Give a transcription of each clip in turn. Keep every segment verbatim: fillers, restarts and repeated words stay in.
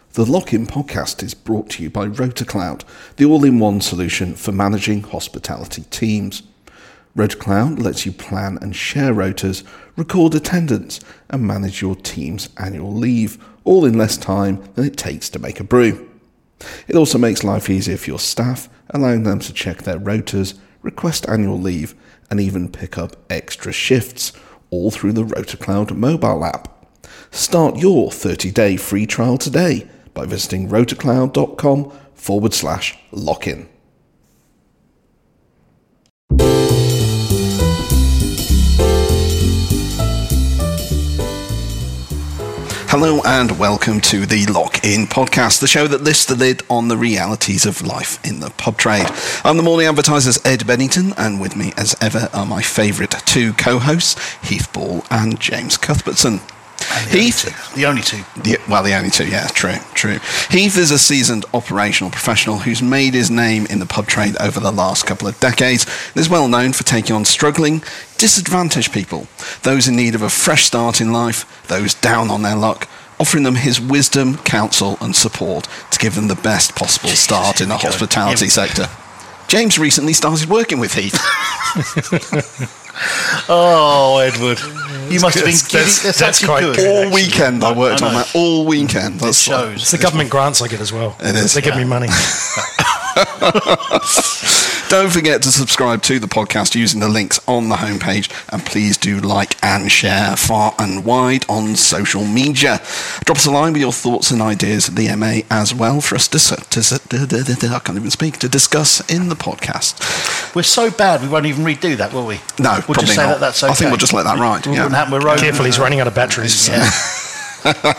The Lock-In podcast is brought to you by RotorCloud, the all-in-one solution for managing hospitality teams. RotorCloud lets you plan and share rotas, record attendance, and manage your team's annual leave, all in less time than it takes to make a brew. It also makes life easier for your staff, allowing them to check their rotas, request annual leave, and even pick up extra shifts, all through the RotorCloud mobile app. Start your thirty-day free trial today by visiting rotorcloud.com forward slash lock-in. Hello and welcome to the Lock-In podcast, the show that lifts the lid on the realities of life in the pub trade. I'm the morning advertiser's Ed Bennington, and with me as ever are my favourite two co-hosts, Heath Ball and James Cuthbertson. And the Heath, only the only two. The, well, the only two, yeah, true, true. Heath is a seasoned operational professional who's made his name in the pub trade over the last couple of decades and is well known for taking on struggling, disadvantaged people, those in need of a fresh start in life, those down on their luck, offering them his wisdom, counsel and support to give them the best possible start Jesus, in the hospitality sector. James recently started working with Heath. Oh, Edward. You must have been that's, giddy. that's, That's, that's actually quite good. All actually. weekend I worked I on that. All weekend. That's It shows. It's the government grants I get as well. It is. They give me money. Don't forget to subscribe to the podcast using the links on the homepage, and please do like and share far and wide on social media. Drop us a line with your thoughts and ideas at the M A as well for us to, to I can't even speak to discuss in the podcast. We're so bad we won't even redo that, will we? No, we'll probably just say not. that that's okay. I think we'll just let that ride. Yeah. Happen, we're rolling. Careful, he's running out of batteries. Yeah.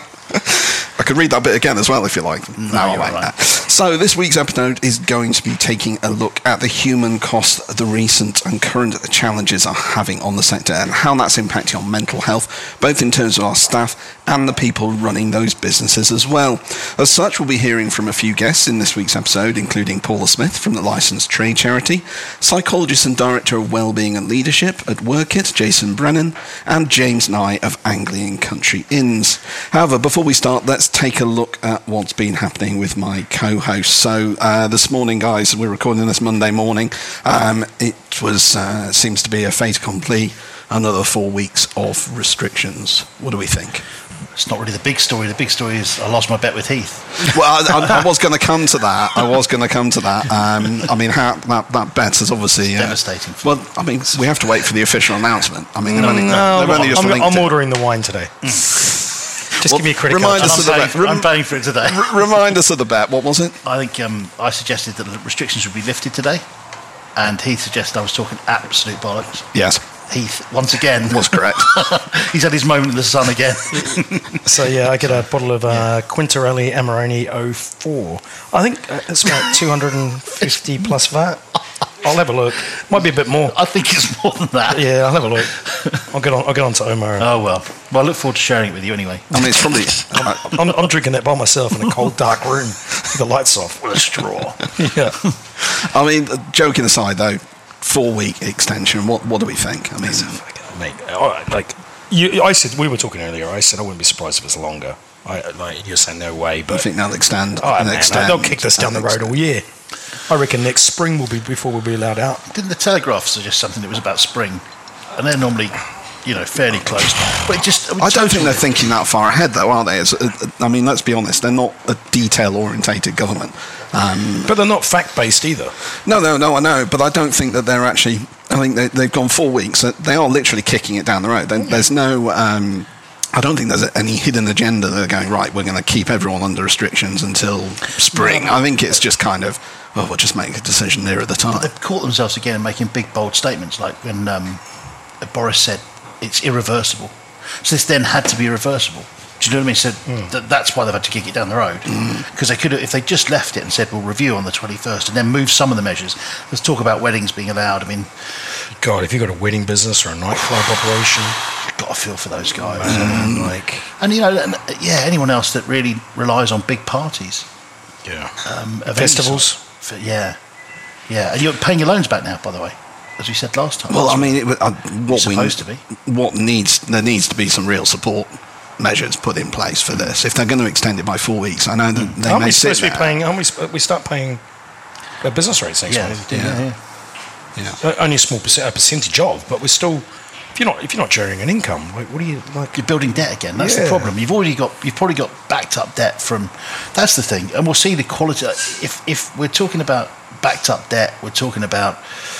I could read that bit again as well if you like. No, I you're won't. right. So this week's episode is going to be taking a look at the human cost the recent and current challenges are having on the sector and how that's impacting on mental health, both in terms of our staff and the people running those businesses as well. As such, we'll be hearing from a few guests in this week's episode, including Paula Smith from the Licensed Trade Charity, psychologist and director of Wellbeing and Leadership at Workit, Jason Brennan, and James Nye of Anglian Country Inns. However, before we start, let's take a look at what's been happening with my co-host. So uh, this morning, guys, we're recording this Monday morning. Um, it was uh, seems to be a fait accompli, another four weeks of restrictions. What do we think? It's not really the big story. The big story is I lost my bet with Heath. Well, I, I, I was going to come to that. I was going to come to that. Um, I mean, how, that, that bet is obviously... It's uh, devastating. Well, I mean, we have to wait for the official announcement. I mean, they've only, No, they've only just I'm, linked I'm it. ordering the wine today. Just Well, give me a credit remind card. us And of I'm, the paying bet. for, I'm paying for it today. R- remind us of the bet. What was it? I think um, I suggested that the restrictions would be lifted today, and Heath suggested I was talking absolute bollocks. Yes, Heath, once again, was correct. he's had his moment in the sun again. So yeah, I get a bottle of uh, Quintarelli Amarone oh four. I think uh, it's about two hundred fifty plus V A T. I'll have a look. Might be a bit more. I think it's more than that. Yeah, I'll have a look. I'll get on. I'll get on to Omar. Oh well. Well, I look forward to sharing it with you anyway. I mean, it's probably... I'm, I'm drinking that by myself in a cold, dark room with the lights off with a straw. Yeah. I mean, joking aside, though, four-week extension, what what do we think? I mean... Mate, all right, like you, I said, we were talking earlier. I said I wouldn't be surprised if it's longer. I like you're saying no way, I but think they'll extend. oh, and man, extend they'll kick this down the and road extend. all year. I reckon next spring will be before we'll be allowed out. Didn't the Telegraph suggest something that was about spring? And they're normally, you know, fairly close. But it just... I don't think they're thinking that far ahead, though, are they? It's, uh, I mean, let's be honest, they're not a detail-orientated government. Um, But they're not fact-based either. no, no, no, I know, but I don't think that they're actually... I think they, they've gone four weeks. uh, They are literally kicking it down the road. There, there's no... Um, I don't think there's any hidden agenda. They're going, right, we're going to keep everyone under restrictions until spring. I think it's just kind of, oh, we'll just make a decision nearer the time. They've caught themselves again making big, bold statements, like when um, Boris said it's irreversible. So this then had to be irreversible. Do you know what I mean? So Mm. th- that's why they've had to kick it down the road. Because they could have, if they just left it and said, we'll review on the twenty-first and then move some of the measures. Let's talk about weddings being allowed. I mean, God, if you've got a wedding business or a nightclub operation, you've got to feel for those guys. man, like, And, you know, and, uh, yeah, anyone else that really relies on big parties. yeah. Um, of any Festivals. sort. For, yeah. Yeah. And you're paying your loans back now, by the way, as we said last time. Well, I mean, it, uh, what It's we supposed to be. what needs there needs to be some real support measures put in place for this. If they're going to extend it by four weeks, I know that they aren't may we sit supposed to be there. paying? Aren't we? sp- We start paying uh, business rates next Yeah, month. yeah, Yeah. yeah. Yeah. Uh, Only a small percent, a percentage of, but we're still. If you're not, if you're not generating an income, like, what do you like? You're building debt again. That's the Yeah. problem. You've already got, you've probably got backed up debt from. That's the thing, and we'll see the quality. If if we're talking about backed up debt, we're talking about,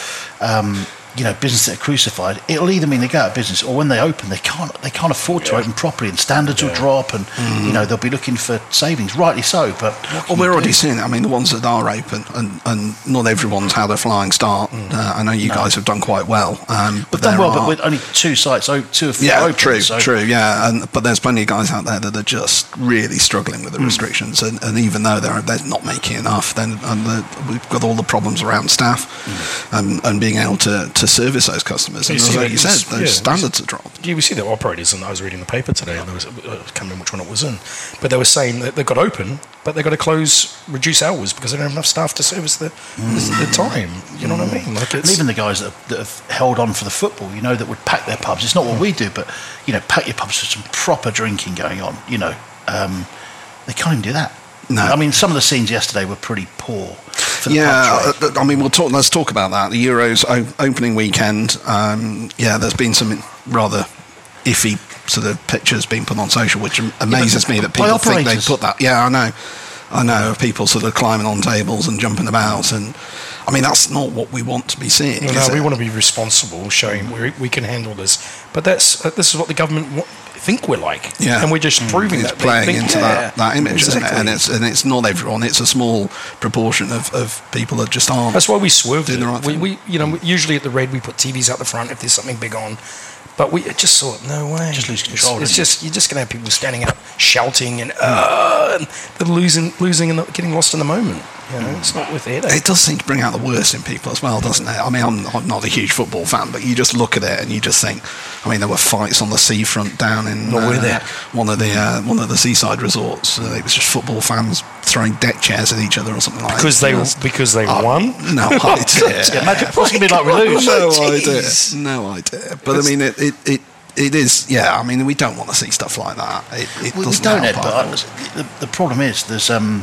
um, you know, business that are crucified. It'll either mean they go out of business, or when they open, they can't they can't afford to Yeah. open properly, and standards will Yeah. drop, and you know they'll be looking for savings. Rightly so, but what can Well, you we're already do? seeing it. I mean, the ones that are open, and, and not everyone's had a flying start. Uh, I know you guys have done quite well. Um, We've done there well, are- but with only two sites, o- two of four yeah, open. true, so true, yeah. And but there's plenty of guys out there that are just really struggling Hmm. with the restrictions, and, and even though they're they're not making enough, then and the, we've got all the problems around staff Hmm. and, and being able to, to service those customers. You And see as that- you said, yeah, those we standards have dropped. Yeah, we see the operators, and I was reading the paper today, and there was, I can't remember which one it was in, but they were saying that they've got open, but they've got to close, reduce hours because they don't have enough staff to service the, the time. You know what I mean? Like And it's, even the guys that have, that have held on for the football, you know, that would pack their pubs. It's not what we do, but you know, pack your pubs with some proper drinking going on. You know, um, they can't even do that. No. I mean, some of the scenes yesterday were pretty poor. For the Yeah, pub trade. uh, I mean, we'll talk. Let's talk about that. The Euros o- opening weekend. Um, yeah, there's been some rather iffy sort of pictures being put on social, which am- amazes me that by people think they operators. put that. Yeah, I know, I know of people sort of climbing on tables and jumping about, and I mean that's not what we want to be seeing. you is know, we it? want to be responsible, showing we, we can handle this. But that's uh, this is what the government wa- think we're like, Yeah. and we're just proving It's that they playing think- into yeah, that, that image, isn't it? exactly. And it's and it's not everyone. It's a small proportion of, of people that just aren't. That's why we swerved Doing it. the right we, thing. we, you know, usually at the Red we put T Vs out the front if there's something big on. But we just thought, no way. Just lose It's- control, It's, didn't you? just you're just going to have people standing up, shouting, and, uh, and they're losing, losing, and not getting lost in the moment. You know, it's not worth the headache. It does seem to bring out the worst in people as well, doesn't it? I mean, I'm, I'm not a huge football fan, but you just look at it and you just think. I mean, there were fights on the seafront down in Not uh, were there. one of the uh, one of the seaside resorts. Uh, it was just football fans throwing deck chairs at each other or something like Because that. they It was- because they Oh, won. No idea. Yeah, imagine what's going to be like we lose. no Jeez. idea. No idea. But I mean, it, it, it, it is. Yeah, I mean, we don't want to see stuff like that. It, it We, we doesn't don't, help Ed, but our I, cause. the, the problem is there's um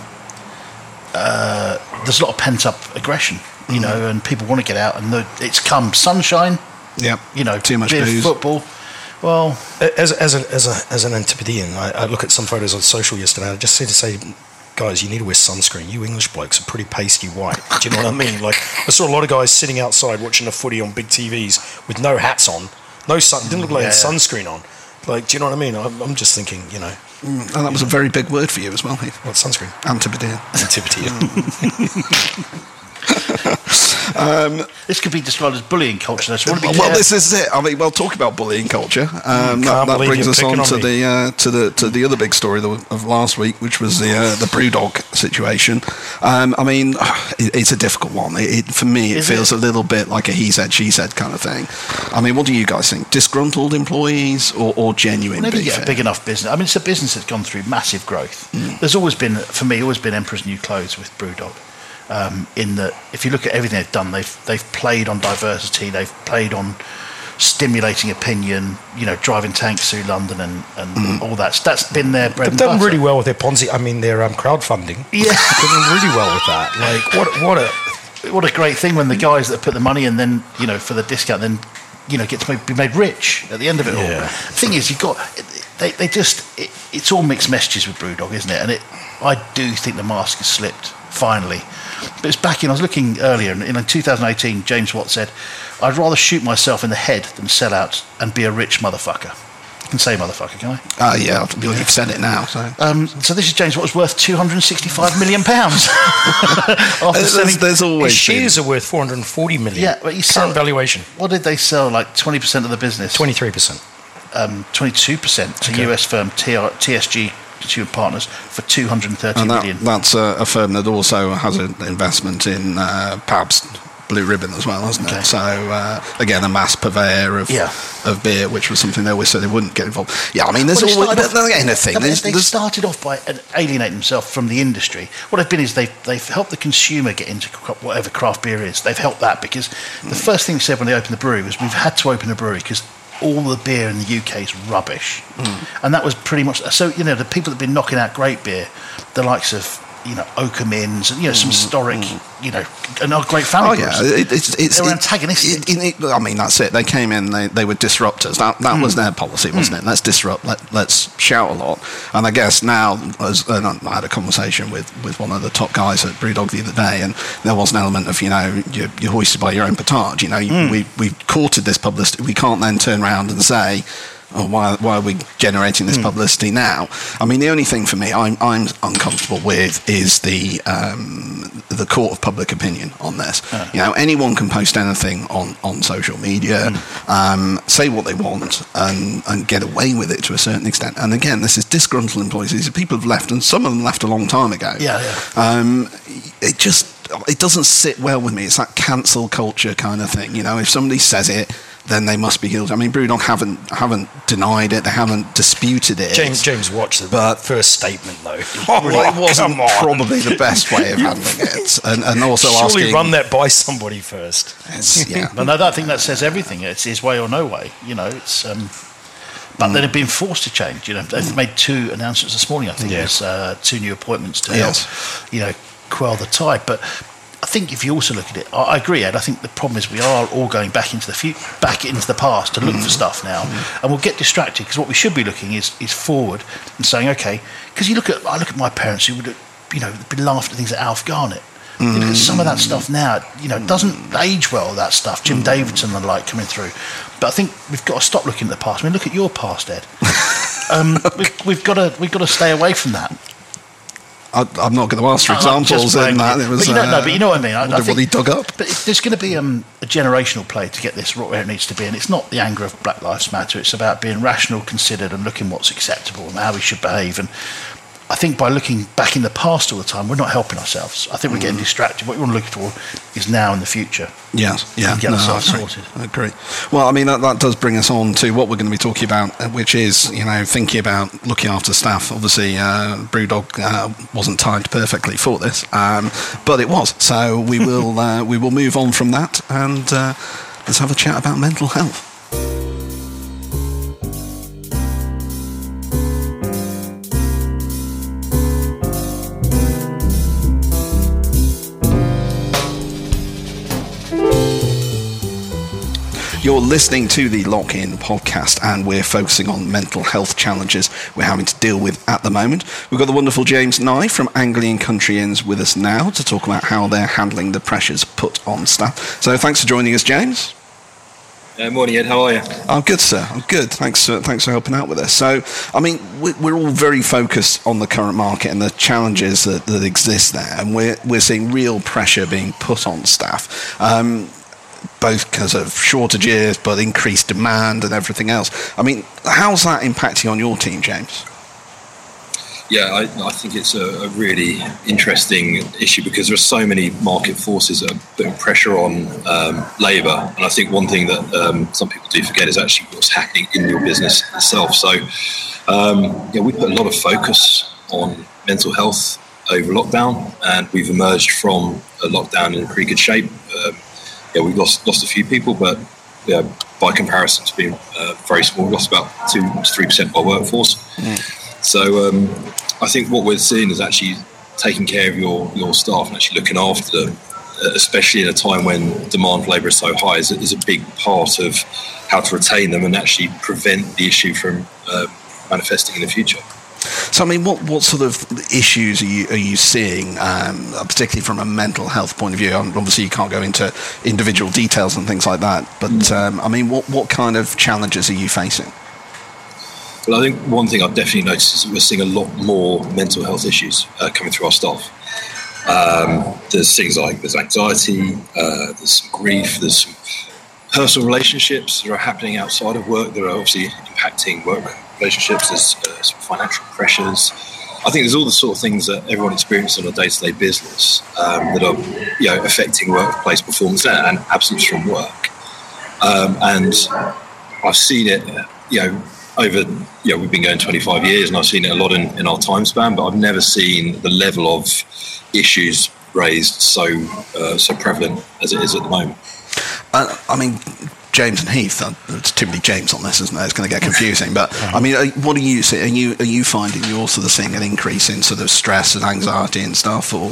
uh, there's a lot of pent up aggression, you know, and people want to get out, and the, it's come sunshine, Yep. you know, Too much bit of booze. football. Well, As as a, as a, as an Antipodean, I, I look at some photos on social yesterday. I just said to say, guys, you need to wear sunscreen. You English blokes are pretty pasty white. Do you know what I mean? Like I saw a lot of guys sitting outside watching the footy on big T Vs with no hats on, no sun. Didn't look like they had Yeah. sunscreen on. Like, do you know what I mean? I'm, I'm just thinking, you know, Mm, and that was a very big word for you as well, Heath. what sunscreen? Antipodean. Antipodean. this could be described as bullying culture. Though, so we want to be Well, careful. this is it. I mean, well, talk about bullying culture. Um, Mm, that can't that believe brings you're us on picking to on me. the uh, to the to the other big story of of last week, which was the uh, the BrewDog situation. Um, I mean, it, it's a difficult one. It, it, for me, it Is feels it? a little bit like a he said she said kind of thing. I mean, what do you guys think? Disgruntled employees or, or genuine Whenever you beef? get a big enough business, I mean, it's a business that's gone through massive growth. Mm. There's always been, for me, always been Emperor's New Clothes with BrewDog. Um, in that, if you look at everything they've done, they've they've played on diversity, they've played on stimulating opinion, you know, driving tanks through London and, and Mm. all that. That's been their bread They've and done butter. really well with their Ponzi. I mean, their um, crowdfunding. Yeah. They've done really well with that. Like, what what a What a great thing when the guys that put the money in, then you know, for the discount, then you know, get to be made rich at the end of it all. Yeah. The thing is, you've got they they just it, it's all mixed messages with BrewDog, isn't it? And it, I do think the mask has slipped finally. But it's back in. I was looking earlier, and in two thousand eighteen, James Watt said, "I'd rather shoot myself in the head than sell out and be a rich motherfucker." I can say motherfucker, can I? Ah, yeah, you've said it now. So. Um, so this is James Watt was worth two hundred sixty-five million pounds. After There's, selling, there's always his shares been- are worth four hundred forty million. Yeah, but you current sell- valuation what did they sell? Like twenty percent of the business. twenty-three percent. um, twenty-two percent to Okay. U S firm T R T S G Consumer Partners for two hundred thirty And that, million. that's a, a firm that also has an investment in uh, Pabst Blue Ribbon as well, hasn't Okay. it? So uh, again, a mass purveyor of Yeah. of beer, which was something they always said they wouldn't get involved. Yeah, I mean, there's Well, they always started off- again a thing. No, but There's, they there's, started off by alienating themselves from the industry. What they've been is they've, they've helped the consumer get into cra- whatever craft beer is. They've helped that because the first thing they said when they opened the brewery was we've had to open a brewery because all the beer in the U K is rubbish. Mm. And that was pretty much... So, you know, the people that have been knocking out great beer, the likes of, you know, Oakham Inns, and, you know, some historic, mm. you know, and our great family Oh, yeah. It, it's, it's, they were it, antagonistic. It, it, I mean, that's it. They came in, they, they were disruptors. That that mm. was their policy, wasn't mm. it? Let's disrupt, let, let's shout a lot. And I guess now, as, and I had a conversation with, with one of the top guys at Brewdog the other day, and there was an element of, you know, you're, you're hoisted by your own petard. You know, mm. we, we courted this publicity. We can't then turn around and say, oh, why, why are we generating this mm. publicity now? I mean, the only thing for me I'm, I'm uncomfortable with is the um, the court of public opinion on this. Uh, you know, anyone can post anything on, on social media, mm. um, say what they want, and, and get away with it to a certain extent. And again, this is disgruntled employees. These are people who've left, and some of them left a long time ago. Yeah, yeah. Um, it just it doesn't sit well with me. It's that cancel culture kind of thing. You know, if somebody says it, then they must be guilty. I mean, Brewdog haven't haven't denied it. They haven't disputed it. James James watched the but, first statement, though. Oh, well, it wasn't probably the best way of handling it. And, and also Surely asking... run that by somebody first. It's, yeah. But no, I think that says everything. It's his way or no way. You know, it's... Um, but mm. they've been forced to change. You know, they've mm. made two announcements this morning, I think. Yeah. There's uh, two new appointments to yes. help, you know, quell the tide. But... I think if you also look at it, I agree, Ed. I think the problem is we are all going back into the future, back into the past to look mm. for stuff now, mm. and we'll get distracted because what we should be looking is is forward and saying, okay, because you look at I look at my parents who would, you know, be laughing at things like Alf Garnett. Mm. You look at some of that stuff now, you know, it doesn't age well. That stuff, Jim mm. Davidson and the like coming through. But I think we've got to stop looking at the past. I mean, look at your past, Ed. um, we've, we've got to we've got to stay away from that. I, I'm not going to ask for examples in that. It was, but you know, uh, no, but you know what I mean. I, I think, what he dug up. But it, there's going to be um, a generational play to get this right where it needs to be, and it's not the anger of Black Lives Matter. It's about being rational, considered, and looking what's acceptable and how we should behave. And I think by looking back in the past all the time, we're not helping ourselves. I think we're getting distracted. What we want to look for is now and the future. Yes, yeah. And get no, ourselves I sorted. I agree. Well, I mean, that, that does bring us on to what we're going to be talking about, which is, you know, thinking about looking after staff. Obviously, uh, Brewdog uh, wasn't timed perfectly for this, um, but it was. So we will uh, we will move on from that and uh, let's have a chat about mental health. You're listening to the Lock-In podcast, and we're focusing on mental health challenges we're having to deal with at the moment. We've got the wonderful James Nye from Anglian Country Inns with us now to talk about how they're handling the pressures put on staff. So thanks for joining us, James. Uh, morning, Ed. How are you? I'm good, sir. I'm good. Thanks for, thanks for helping out with us. So, I mean, we're all very focused on the current market and the challenges that, that exist there, and we're, we're seeing real pressure being put on staff. Um, both because of shortages, but increased demand and everything else. I mean, how's that impacting on your team, James? Yeah, I, I think it's a, a really interesting issue because there are so many market forces that are putting pressure on um, labour. And I think one thing that um, some people do forget is actually what's happening in your business itself. So, um, yeah, we put a lot of focus on mental health over lockdown, and we've emerged from a lockdown in pretty good shape. Um, Yeah, we've lost lost a few people, but yeah, by comparison to being uh, very small, we lost about two to three percent of our workforce. Mm. So um, I think what we're seeing is actually taking care of your, your staff and actually looking after them, especially in a time when demand for labour is so high, is, is a big part of how to retain them and actually prevent the issue from uh, manifesting in the future. So, I mean, what, what sort of issues are you, are you seeing, um, particularly from a mental health point of view? Obviously, you can't go into individual details and things like that, but, um, I mean, what, what kind of challenges are you facing? Well, I think one thing I've definitely noticed is that we're seeing a lot more mental health issues uh, coming through our staff. Um, there's things like there's anxiety, uh, there's some grief, there's some personal relationships that are happening outside of work that are obviously impacting work relationships. There's uh, some financial pressures. I think there's all the sort of things that everyone experiences on a day-to-day business um, that are, you know, affecting workplace performance and absence from work. Um, and I've seen it, you know, over, you know, we've been going twenty-five years, and I've seen it a lot in, in our time span, but I've never seen the level of issues raised so uh, so prevalent as it is at the moment. Uh, I mean, James and Heath. Uh, there's too many James on this, isn't there? It's going to get confusing. But I mean, uh, what do you see? Are you are you finding you're sort of seeing an increase in sort of stress and anxiety and stuff, or?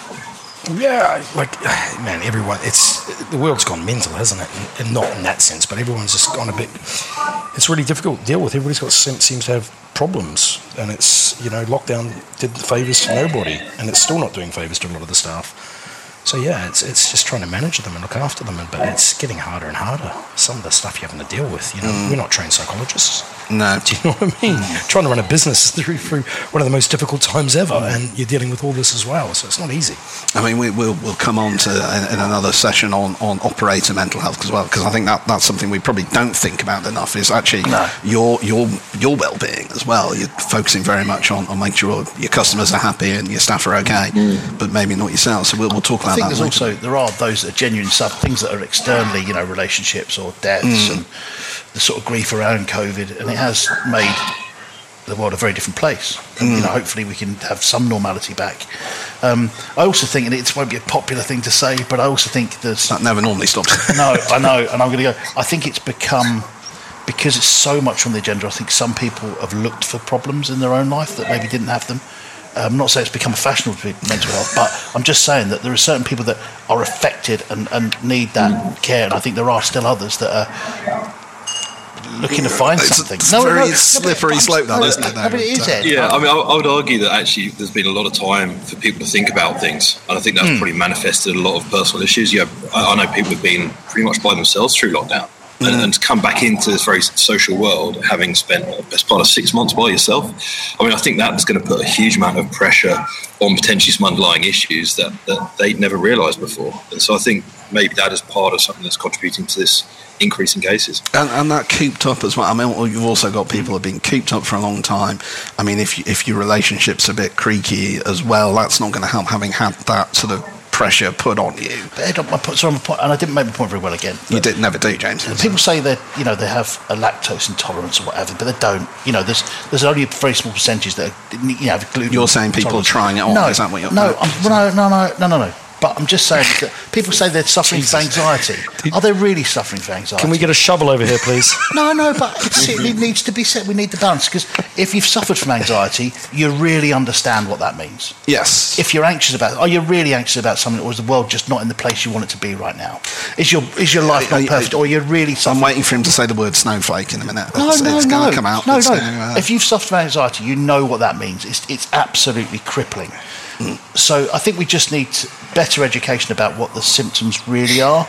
Yeah, like, man, everyone, it's, the world's gone mental, hasn't it? And not in that sense, but everyone's just gone a bit, it's really difficult to deal with. Everybody's got, seems to have problems, and it's, you know, lockdown did favours to nobody, and it's still not doing favours to a lot of the staff. So yeah, it's it's just trying to manage them and look after them, and, but it's getting harder and harder. Some of the stuff you're having to deal with, you know, mm. we're not trained psychologists. No. Do you know what I mean? Mm. Trying to run a business through, through one of the most difficult times ever, mm. and you're dealing with all this as well, so it's not easy. I mean, we, we'll we'll come on to in, in another session on, on operator mental health as well, because I think that that's something we probably don't think about enough, is actually no. your your your well-being as well. You're focusing very much on, on making sure your customers are happy and your staff are okay, mm. but maybe not yourself. So we'll, we'll talk about I think that there's later. also, there are those that are genuine stuff, things that are externally, you know, relationships or deaths mm. and the sort of grief around COVID, and it has made the world a very different place. And, mm. you know, hopefully we can have some normality back. Um, I also think, and it won't be a popular thing to say, but I also think there's... That never normally stops. No, I know, and I'm going to go... I think it's become... Because it's so much on the agenda, I think some people have looked for problems in their own life that maybe didn't have them. I'm not saying it's become a fashionable to be mental health, but I'm just saying that there are certain people that are affected and, and need that mm. care, and I think there are still others that are looking to find it's something. It's no, very no, no, slippery no, slope, that, no, isn't it? No, but it is, Ed. Yeah, I mean, I, I would argue that actually there's been a lot of time for people to think about things, and I think that's mm. probably manifested a lot of personal issues. You have, I, I know people have been pretty much by themselves through lockdown. And, and to come back into this very social world, having spent the best part of six months by yourself, I mean, I think that's going to put a huge amount of pressure on potentially some underlying issues that, that they'd never realised before. And so I think maybe that is part of something that's contributing to this increase in cases. And, and that cooped up as well. I mean, you've also got people who have been cooped up for a long time. I mean, if, you, if your relationship's a bit creaky as well, that's not going to help, having had that sort of pressure put on you. But Ed, my point, sorry, my point, and I didn't make my point very well again. You did never do, James. People say that, you know, they have a lactose intolerance or whatever, but they don't. You know, there's there's only a very small percentage that are, you know, have gluten. You're saying people tolerance. are trying it on? No, is that what you're? No, I'm, no, no, no, no, no, no. But I'm just saying that people say they're suffering from anxiety. Are they really suffering from anxiety? Can we get a shovel over here, please? no, no, but it's, it needs to be said. We need the balance, because if you've suffered from anxiety, you really understand what that means. Yes. If you're anxious about it, are you really anxious about something, or is the world just not in the place you want it to be right now? Is your is your life not perfect, or you're really suffering? I'm waiting for him to say the word snowflake in a minute. No, it's, no, it's no. going to come out. No, it's no. Gonna, uh... If you've suffered from anxiety, you know what that means. It's it's absolutely crippling. Mm. So I think we just need better education about what the symptoms really are,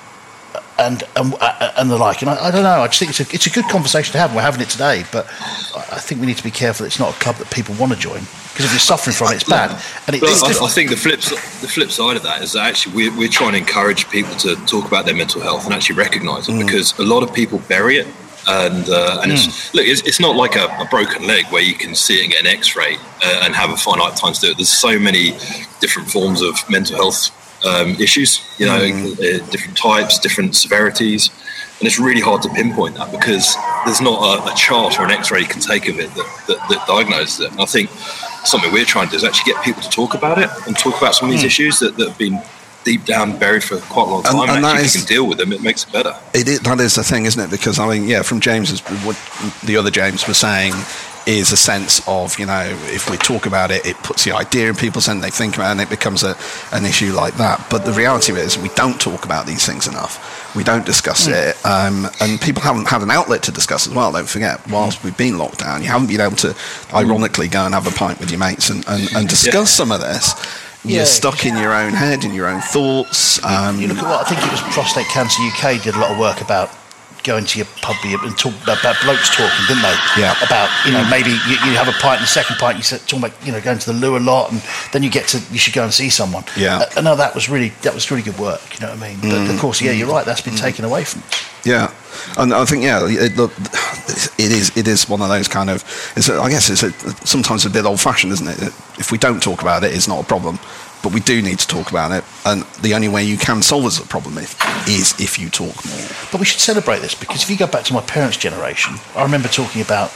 and and, and the like. And I, I don't know. I just think it's a it's a good conversation to have. We're having it today, but I think we need to be careful. It's not a club that people want to join, because if you're suffering from it, it's bad. And it, but it's I, I think the flip the flip side of that is that actually we're we're trying to encourage people to talk about their mental health and actually recognise it, mm. because a lot of people bury it. And uh, and mm. it's, look, it's, it's not like a, a broken leg where you can see it and get an X-ray uh, and have a finite time to do it. There's so many different forms of mental health um, issues, you know, mm. uh, different types, different severities, and it's really hard to pinpoint that, because there's not a, a chart or an X-ray you can take of it that, that, that diagnoses it. And I think something we're trying to do is actually get people to talk about it and talk about some of these mm. issues that, that have been deep down buried for quite a long time, and, and, and actually if you can deal with them, it makes it better. It is, that is the thing, isn't it? Because I mean, yeah, from James's, what the other James was saying is a sense of, you know, if we talk about it, it puts the idea in people's head, and they think about it, and it becomes a, an issue like that. But the reality is we don't talk about these things enough. We don't discuss mm. it, um, and people haven't had an outlet to discuss as well. Don't forget, whilst we've been locked down, you haven't been able to, ironically, go and have a pint with your mates and, and, and discuss yeah. some of this. You're yeah, stuck in your own head, in your own thoughts. Um, you look at what I think it was Prostate Cancer U K did a lot of work about going to your pub and talk about blokes talking, didn't they? Yeah. About, you know, maybe you, you have a pint, and the second pint you talk about, you know, going to the loo a lot, and then you get to you should go and see someone. Yeah. Uh, no, that was really that was really good work. You know what I mean? Mm. But of course, yeah, you're right. That's been mm. taken away from us. Yeah, and I think yeah, it, look, it is it is one of those kind of. It's a, I guess it's a, sometimes a bit old-fashioned, isn't it? If we don't talk about it, it's not a problem. But we do need to talk about it, and the only way you can solve the problem is, is if you talk more. But we should celebrate this, because if you go back to my parents' generation, I remember talking about,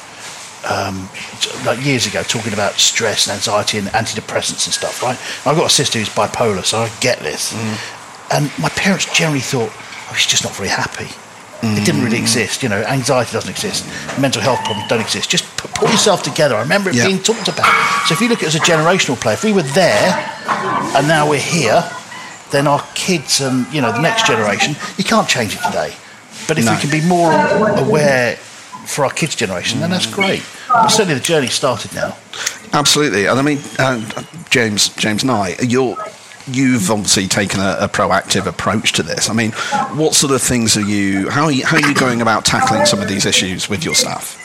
um, like years ago, talking about stress and anxiety and antidepressants and stuff, right? And I've got a sister who's bipolar, so I get this. Mm. And my parents generally thought, oh, she's just not very happy. It didn't really exist. You know, anxiety doesn't exist. Mental health problems don't exist. Just put, put yourself together. I remember it Yeah. being talked about. So if you look at it as a generational play, if we were there and now we're here, then our kids and, you know, the next generation, you can't change it today. But if No. we can be more aware for our kids' generation, then that's great. But certainly the journey started now. Absolutely. And I mean, uh, James James Knight, you're, you've obviously taken a, a proactive approach to this. I mean, what sort of things are you, how are you, how are you going about tackling some of these issues with your staff?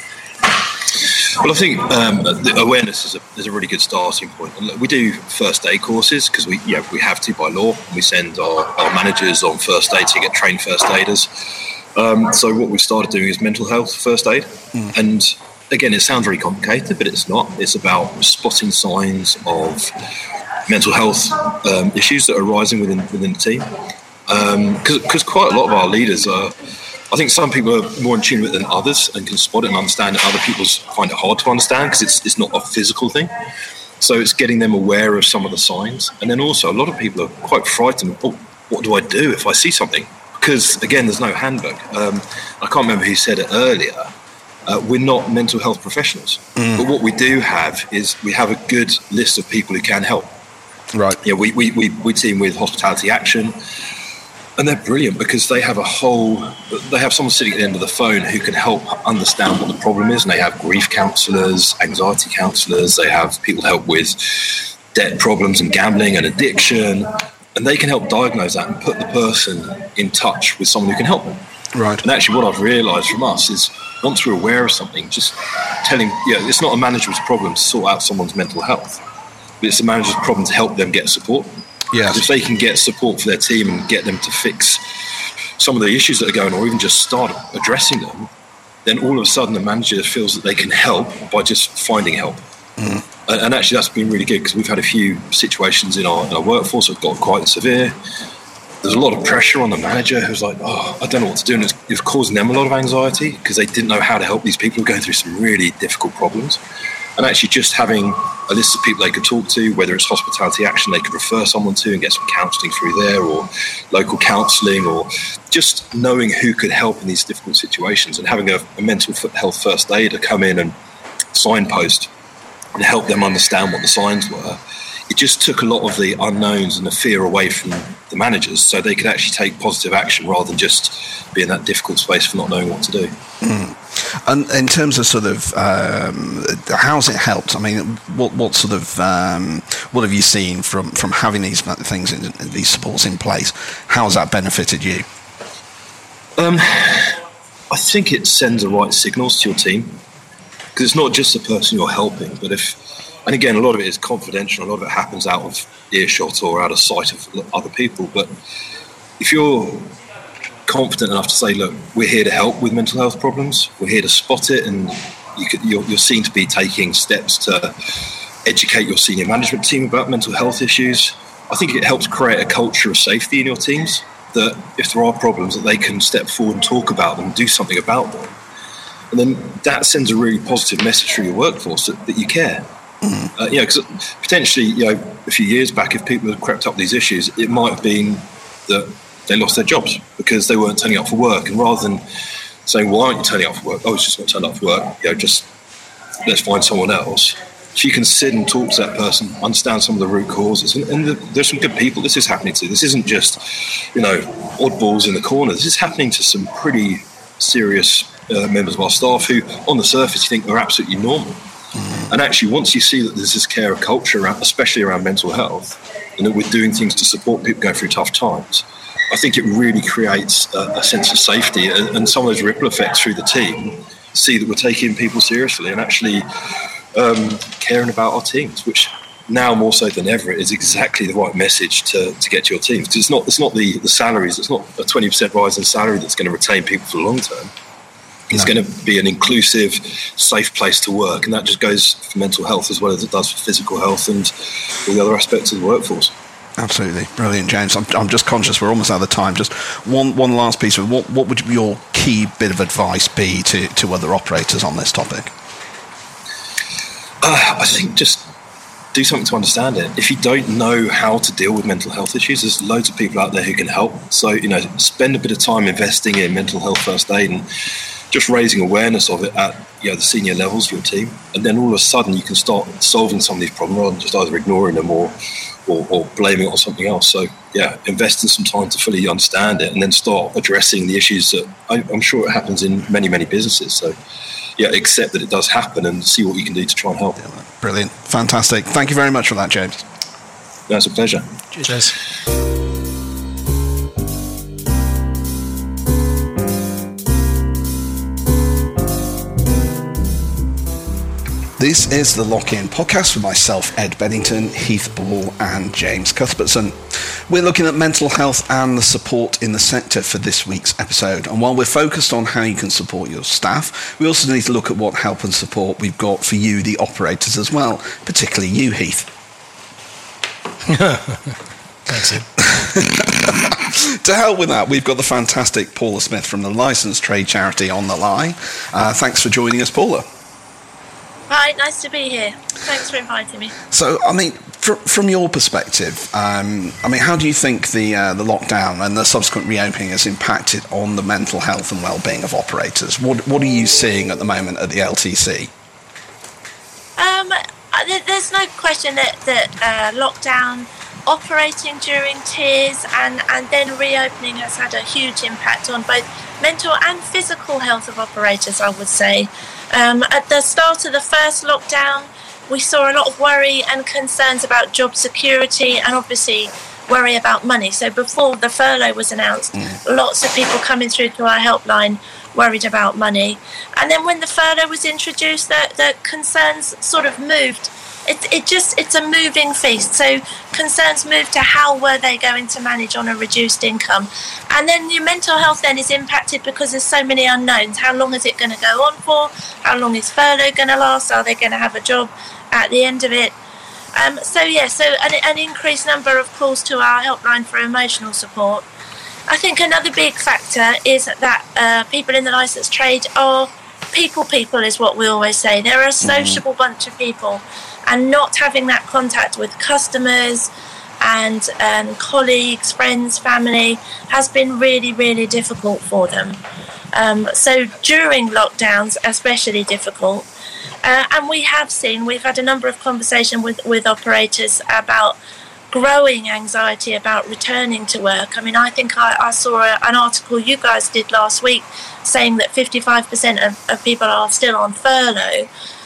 Well, I think um, the awareness is a, is a really good starting point. And look, we do first aid courses because we, yeah, we have to by law. We send our, our managers on first aid to get trained first aiders. Um, so what we've started doing is mental health first aid. Mm. And again, it sounds very complicated, but it's not. It's about spotting signs of mental health um, issues that are arising within within the team. Because um, quite a lot of our leaders are, I think some people are more in tune with it than others and can spot it and understand it. Other people find it hard to understand because it's it's not a physical thing. So it's getting them aware of some of the signs. And then also a lot of people are quite frightened. Oh, what do I do if I see something? Because, again, there's no handbook. Um, I can't remember who said it earlier. Uh, we're not mental health professionals. Mm. But what we do have is we have a good list of people who can help. Right. Yeah, we, we, we, we team with Hospitality Action. And they're brilliant because they have a whole, they have someone sitting at the end of the phone who can help understand what the problem is. And they have grief counsellors, anxiety counsellors. They have people help with debt problems and gambling and addiction. And they can help diagnose that and put the person in touch with someone who can help them. Right. And actually what I've realised from us is once we're aware of something, just telling, you know, it's not a manager's problem to sort out someone's mental health, but it's a manager's problem to help them get support. Yes. If they can get support for their team and get them to fix some of the issues that are going on, or even just start addressing them, then all of a sudden the manager feels that they can help by just finding help. Mm. And, and actually that's been really good because we've had a few situations in our, in our workforce that have got quite severe. There's a lot of pressure on the manager who's like, oh, I don't know what to do. And it's, it's causing them a lot of anxiety because they didn't know how to help these people who are going through some really difficult problems. And actually just having a list of people they could talk to, whether it's Hospitality Action they could refer someone to and get some counselling through there, or local counselling, or just knowing who could help in these difficult situations and having a, a mental health first aider come in and signpost and help them understand what the signs were. It just took a lot of the unknowns and the fear away from the managers so they could actually take positive action rather than just be in that difficult space for not knowing what to do. Mm. And in terms of sort of um, how's it helped? I mean, what what sort of um, what have you seen from, from having these things, in, these supports in place? How has that benefited you? Um, I think it sends the right signals to your team because it's not just the person you're helping, but if, and again, a lot of it is confidential. A lot of it happens out of earshot or out of sight of other people. But if you're confident enough to say, look, we're here to help with mental health problems, we're here to spot it, and you could, you're, you're seen to be taking steps to educate your senior management team about mental health issues, I think it helps create a culture of safety in your teams, that if there are problems, that they can step forward and talk about them and do something about them. And then that sends a really positive message through your workforce that, that you care. Mm. Uh, you know, because potentially, you know, a few years back, if people had crept up these issues, it might have been that they lost their jobs because they weren't turning up for work. And rather than saying, why aren't you turning up for work? Oh, it's just not turned up for work. You know, just let's find someone else. If you can sit and talk to that person, understand some of the root causes, and, and the, there's some good people this is happening to. This isn't just, you know, oddballs in the corner. This is happening to some pretty serious uh, members of our staff who, on the surface, you think are absolutely normal. Mm. And actually, once you see that there's this care of culture, around, especially around mental health, and that we're doing things to support people going through tough times, I think it really creates a, a sense of safety, and, and some of those ripple effects through the team see that we're taking people seriously and actually um, caring about our teams, which now more so than ever is exactly the right message to, to get to your teams. Because it's not it's not the, the salaries, it's not a twenty percent rise in salary that's going to retain people for the long term. It's no. going to be an inclusive, safe place to work, and that just goes for mental health as well as it does for physical health and all the other aspects of the workforce. Absolutely. Brilliant, James. I'm, I'm just conscious we're almost out of time. Just one one last piece of what, what would your key bit of advice be to, to other operators on this topic? Uh, I think just do something to understand it. If you don't know how to deal with mental health issues, there's loads of people out there who can help. So, you know, spend a bit of time investing in mental health first aid and just raising awareness of it at, you know, the senior levels of your team. And then all of a sudden you can start solving some of these problems rather than just either ignoring them or, or, or blaming it on something else. So, yeah, invest in some time to fully understand it and then start addressing the issues that I, I'm sure it happens in many, many businesses. So, yeah, accept that it does happen and see what you can do to try and help. Brilliant. Fantastic. Thank you very much for that, James. Yeah, it's a pleasure. Cheers. This is the Lock-In podcast with myself, Ed Bennington, Heath Ball and James Cuthbertson. We're looking at mental health and the support in the sector for this week's episode. And while we're focused on how you can support your staff, we also need to look at what help and support we've got for you, the operators, as well, particularly you, Heath. Thanks, Ed. To help with that, we've got the fantastic Paula Smith from the Licensed Trade Charity on the line. Uh, thanks for joining us, Paula. Hi, nice to be here. Thanks for inviting me. So, I mean, fr- from your perspective, um, I mean, how do you think the uh, the lockdown and the subsequent reopening has impacted on the mental health and well-being of operators? What What are you seeing at the moment at the L T C? Um, there's no question that that uh, lockdown, operating during tiers, and and then reopening has had a huge impact on both mental and physical health of operators, I would say. Um, at the start of the first lockdown, we saw a lot of worry and concerns about job security and obviously worry about money. So before the furlough was announced, mm. lots of people coming through to our helpline worried about money. And then when the furlough was introduced, the, the concerns sort of moved. It, it just, it's a moving feast. So concerns moved to how were they going to manage on a reduced income. And then your mental health then is impacted because there's so many unknowns. How long is it going to go on for? How long is furlough going to last? Are they going to have a job at the end of it? Um, so, yeah, so an, an increased number of calls to our helpline for emotional support. I think another big factor is that uh, people in the licensed trade are people people is what we always say. They're a sociable bunch of people. And not having that contact with customers and um, colleagues, friends, family has been really, really difficult for them. Um, so during lockdowns, especially difficult. Uh, and we have seen, we've had a number of conversations with, with operators about growing anxiety about returning to work. I mean, I think I, I saw a, an article you guys did last week saying that fifty-five percent of, of people are still on furlough.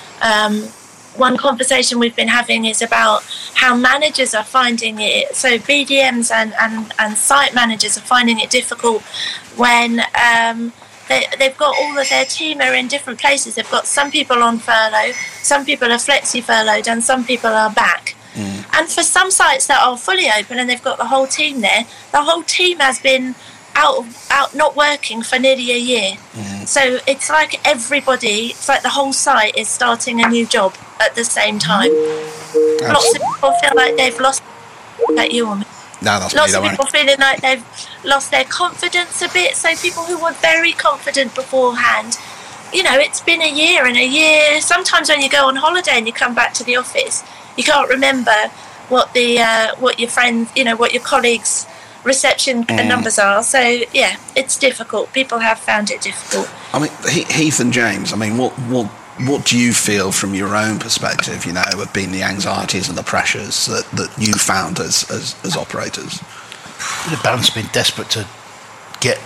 Um, One conversation we've been having is about how managers are finding it. So B D Ms and, and, and site managers are finding it difficult when um, they, they've got all of their team are in different places. They've got some people on furlough, some people are flexi furloughed, and some people are back. Mm. And for some sites that are fully open and they've got the whole team there, the whole team has been out out not working for nearly a year. Mm. So it's like everybody, it's like the whole site is starting a new job at the same time. Absolutely. Lots of people feel like they've lost like you or me. No, that's Lots me, of people worry. feeling like they've lost their confidence a bit. So people who were very confident beforehand, you know, it's been a year and a year. Sometimes when you go on holiday and you come back to the office, you can't remember what the uh, what your friends, you know, what your colleagues' reception mm. numbers are. So yeah, it's difficult. People have found it difficult. I mean, Heath and James, I mean, what what what do you feel from your own perspective, you know, have been the anxieties and the pressures that, that you found as, as, as operators? The balance been desperate to get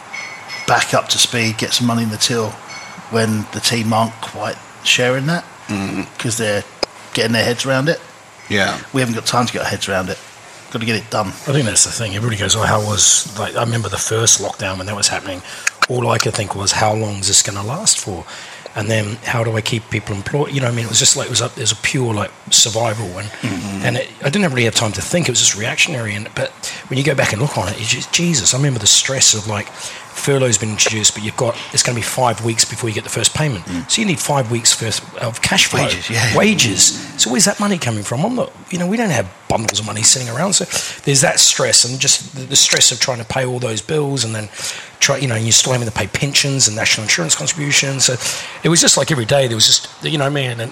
back up to speed, get some money in the till when the team aren't quite sharing that because mm. they're getting their heads around it. Yeah. We haven't got time to get our heads around it. Got to get it done. I think that's the thing. Everybody goes, oh, how was, like, I remember the first lockdown when that was happening. All I could think was, how long is this going to last for? And then how do I keep people employed? You know, I mean, it was just like, it was, a, it was a pure, like, survival. And mm-hmm. and it, I didn't really have time to think. It was just reactionary. And But when you go back and look on it, it's just, Jesus, I remember the stress of, like, furlough's been introduced, but you've got, it's going to be five weeks before you get the first payment. Mm. So you need five weeks first of cash flow. Wages, yeah. Wages. So where's that money coming from? I'm not, you know, we don't have bundles of money sitting around. So there's that stress and just the, the stress of trying to pay all those bills and then try, you know, you're still having to pay pensions and national insurance contributions. So it was just like every day there was just, you know, man, and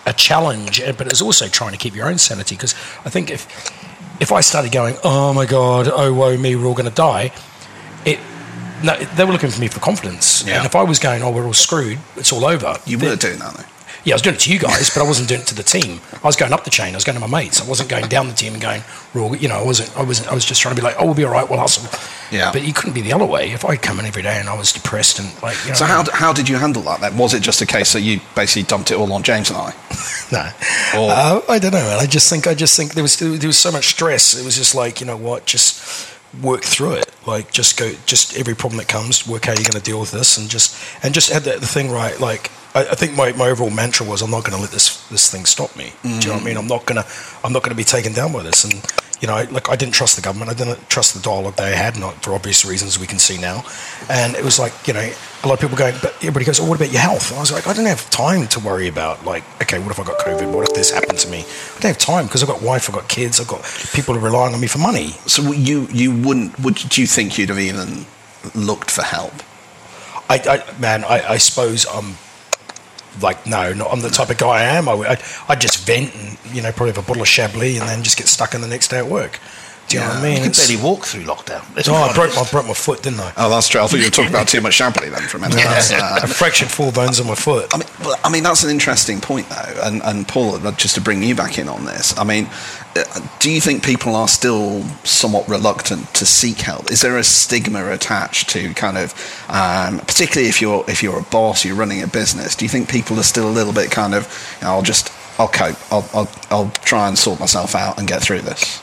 a challenge, but it's also trying to keep your own sanity. Because I think if if I started going, oh my God, oh woe me, we're all going to die, it no, they were looking for me for confidence. Yeah. And if I was going, oh, we're all screwed, it's all over. You were doing that, though. Yeah, I was doing it to you guys, but I wasn't doing it to the team. I was going up the chain. I was going to my mates. I wasn't going down the team and going, we're all, you know, I wasn't. I wasn't. I was just trying to be like, oh, we'll be all right. We'll hustle. Yeah. But you couldn't be the other way. If I come in every day and I was depressed and like, you know. So how how did you handle that then? Was it just a case that you basically dumped it all on James and I? No, Or, uh, I don't know. Man. I just think I just think there was there was so much stress. It was just like, you know what, just work through it. Like just go, just every problem that comes, work how you're going to deal with this, and just and just had the, the thing right. Like I, I think my, my overall mantra was, I'm not going to let this this thing stop me. Mm. Do you know what I mean? I'm not gonna I'm not going to be taken down by this. And you know, like I didn't trust the government. I didn't trust the dialogue they had, not for obvious reasons we can see now. And it was like, you know, a lot of people going, but everybody goes, oh, what about your health? And I was like, I don't have time to worry about, like, okay, what if I got COVID? What if this happened to me? I don't have time because I've got a wife, I've got kids, I've got people who are relying on me for money. So you you wouldn't? Would do you think you'd have even looked for help? I, I man, I, I suppose I'm like, no, not, I'm the type of guy I am. I, I, I'd just vent and, you know, probably have a bottle of Chablis and then just get stuck in the next day at work. Do you Yeah. know what I mean? You could It's- barely walk through lockdown. Let's Oh, be I honest. broke, my, broke my foot, didn't I? Oh, that's true. I thought you were talking about too much Chablis then for a minute. That's, uh, I fractured four bones on my foot. I mean, well, I mean that's an interesting point, though. And, and Paul, just to bring you back in on this, I mean, uh, do you think people are still somewhat reluctant to seek help? Is there a stigma attached to kind of, um, particularly if you're if you're a boss, you're running a business? Do you think people are still a little bit kind of, you know, I'll just, I'll cope, I'll, I'll, I'll try and sort myself out and get through this?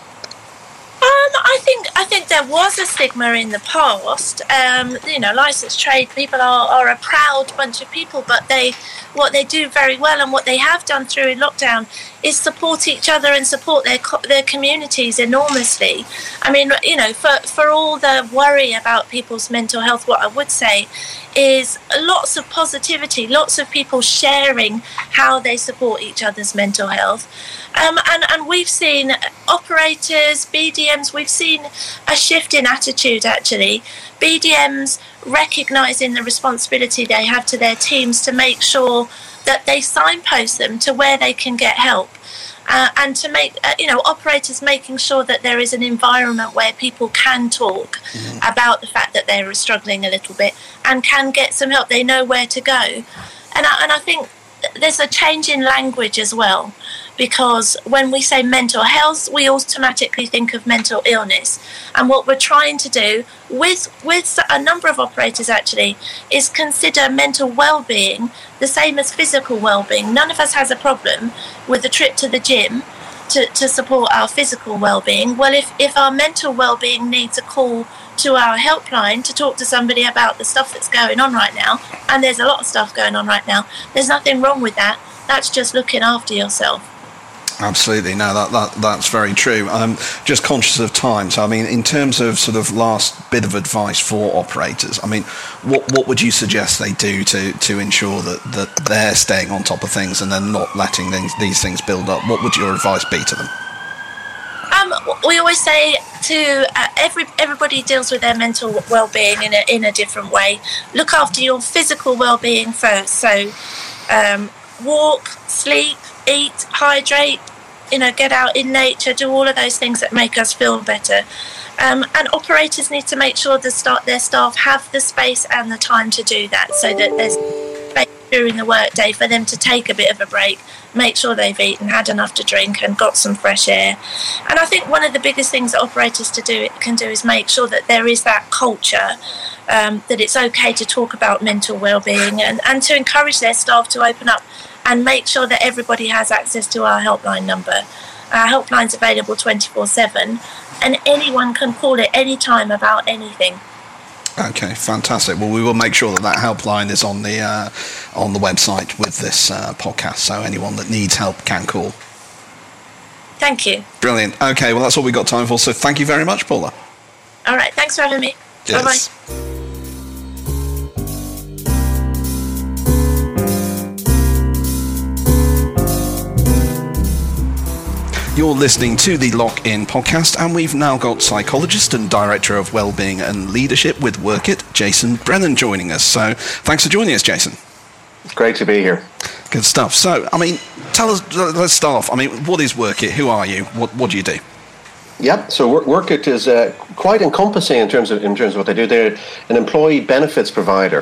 Um, I think I think there was a stigma in the past. Um, you know, licensed trade people are, are a proud bunch of people, but they what they do very well and what they have done through in lockdown is support each other and support their co- their communities enormously. I mean, you know, for for all the worry about people's mental health, what I would say is lots of positivity, lots of people sharing how they support each other's mental health. Um, and, and we've seen operators, B D Ms, we've seen a shift in attitude actually. B D Ms recognising the responsibility they have to their teams to make sure that they signpost them to where they can get help. Uh, and to make, uh, you know, operators making sure that there is an environment where people can talk mm-hmm. about the fact that they're struggling a little bit and can get some help. They know where to go. And I, and I think there's a change in language as well, because when we say mental health, we automatically think of mental illness. And what we're trying to do with with a number of operators actually is consider mental well-being the same as physical well-being. None of us has a problem with a trip to the gym to, to support our physical well-being. Well, if, if our mental well-being needs a call to our helpline to talk to somebody about the stuff that's going on right now, and there's a lot of stuff going on right now, there's nothing wrong with that. That's just looking after yourself. Absolutely, no, that, that that's very true. I'm just conscious of time, so I mean, in terms of sort of last bit of advice for operators, I mean, what what would you suggest they do to, to ensure that, that they're staying on top of things and they're not letting things, these things build up? What would your advice be to them? Um, we always say to uh, every everybody deals with their mental well-being in a in a different way. Look after your physical well-being first. So, um, walk, sleep, eat, hydrate, you know, get out in nature, do all of those things that make us feel better. Um, and operators need to make sure the start, their staff have the space and the time to do that, so that there's space during the workday for them to take a bit of a break, make sure they've eaten, had enough to drink and got some fresh air. And I think one of the biggest things that operators to do can do is make sure that there is that culture, um, that it's okay to talk about mental well-being, and, and to encourage their staff to open up and make sure that everybody has access to our helpline number. Our helpline's available twenty-four seven, and anyone can call it any time about anything. Okay, fantastic. Well, we will make sure that that helpline is on the uh, on the website with this uh, podcast, so anyone that needs help can call. Thank you. Brilliant. Okay, well, that's all we've got time for, so thank you very much, Paula. All right, thanks for having me. Yes. Bye-bye. You're listening to the Lock In podcast, and we've now got psychologist and director of wellbeing and leadership with Workit, Jason Brennan, joining us. So thanks for joining us, Jason. It's great to be here. Good stuff. So, I mean, tell us, let's start off. I mean, what is Workit? Who are you? What What do you do? Yep. So Workit is uh, quite encompassing in terms of in terms of what they do. They're an employee benefits provider,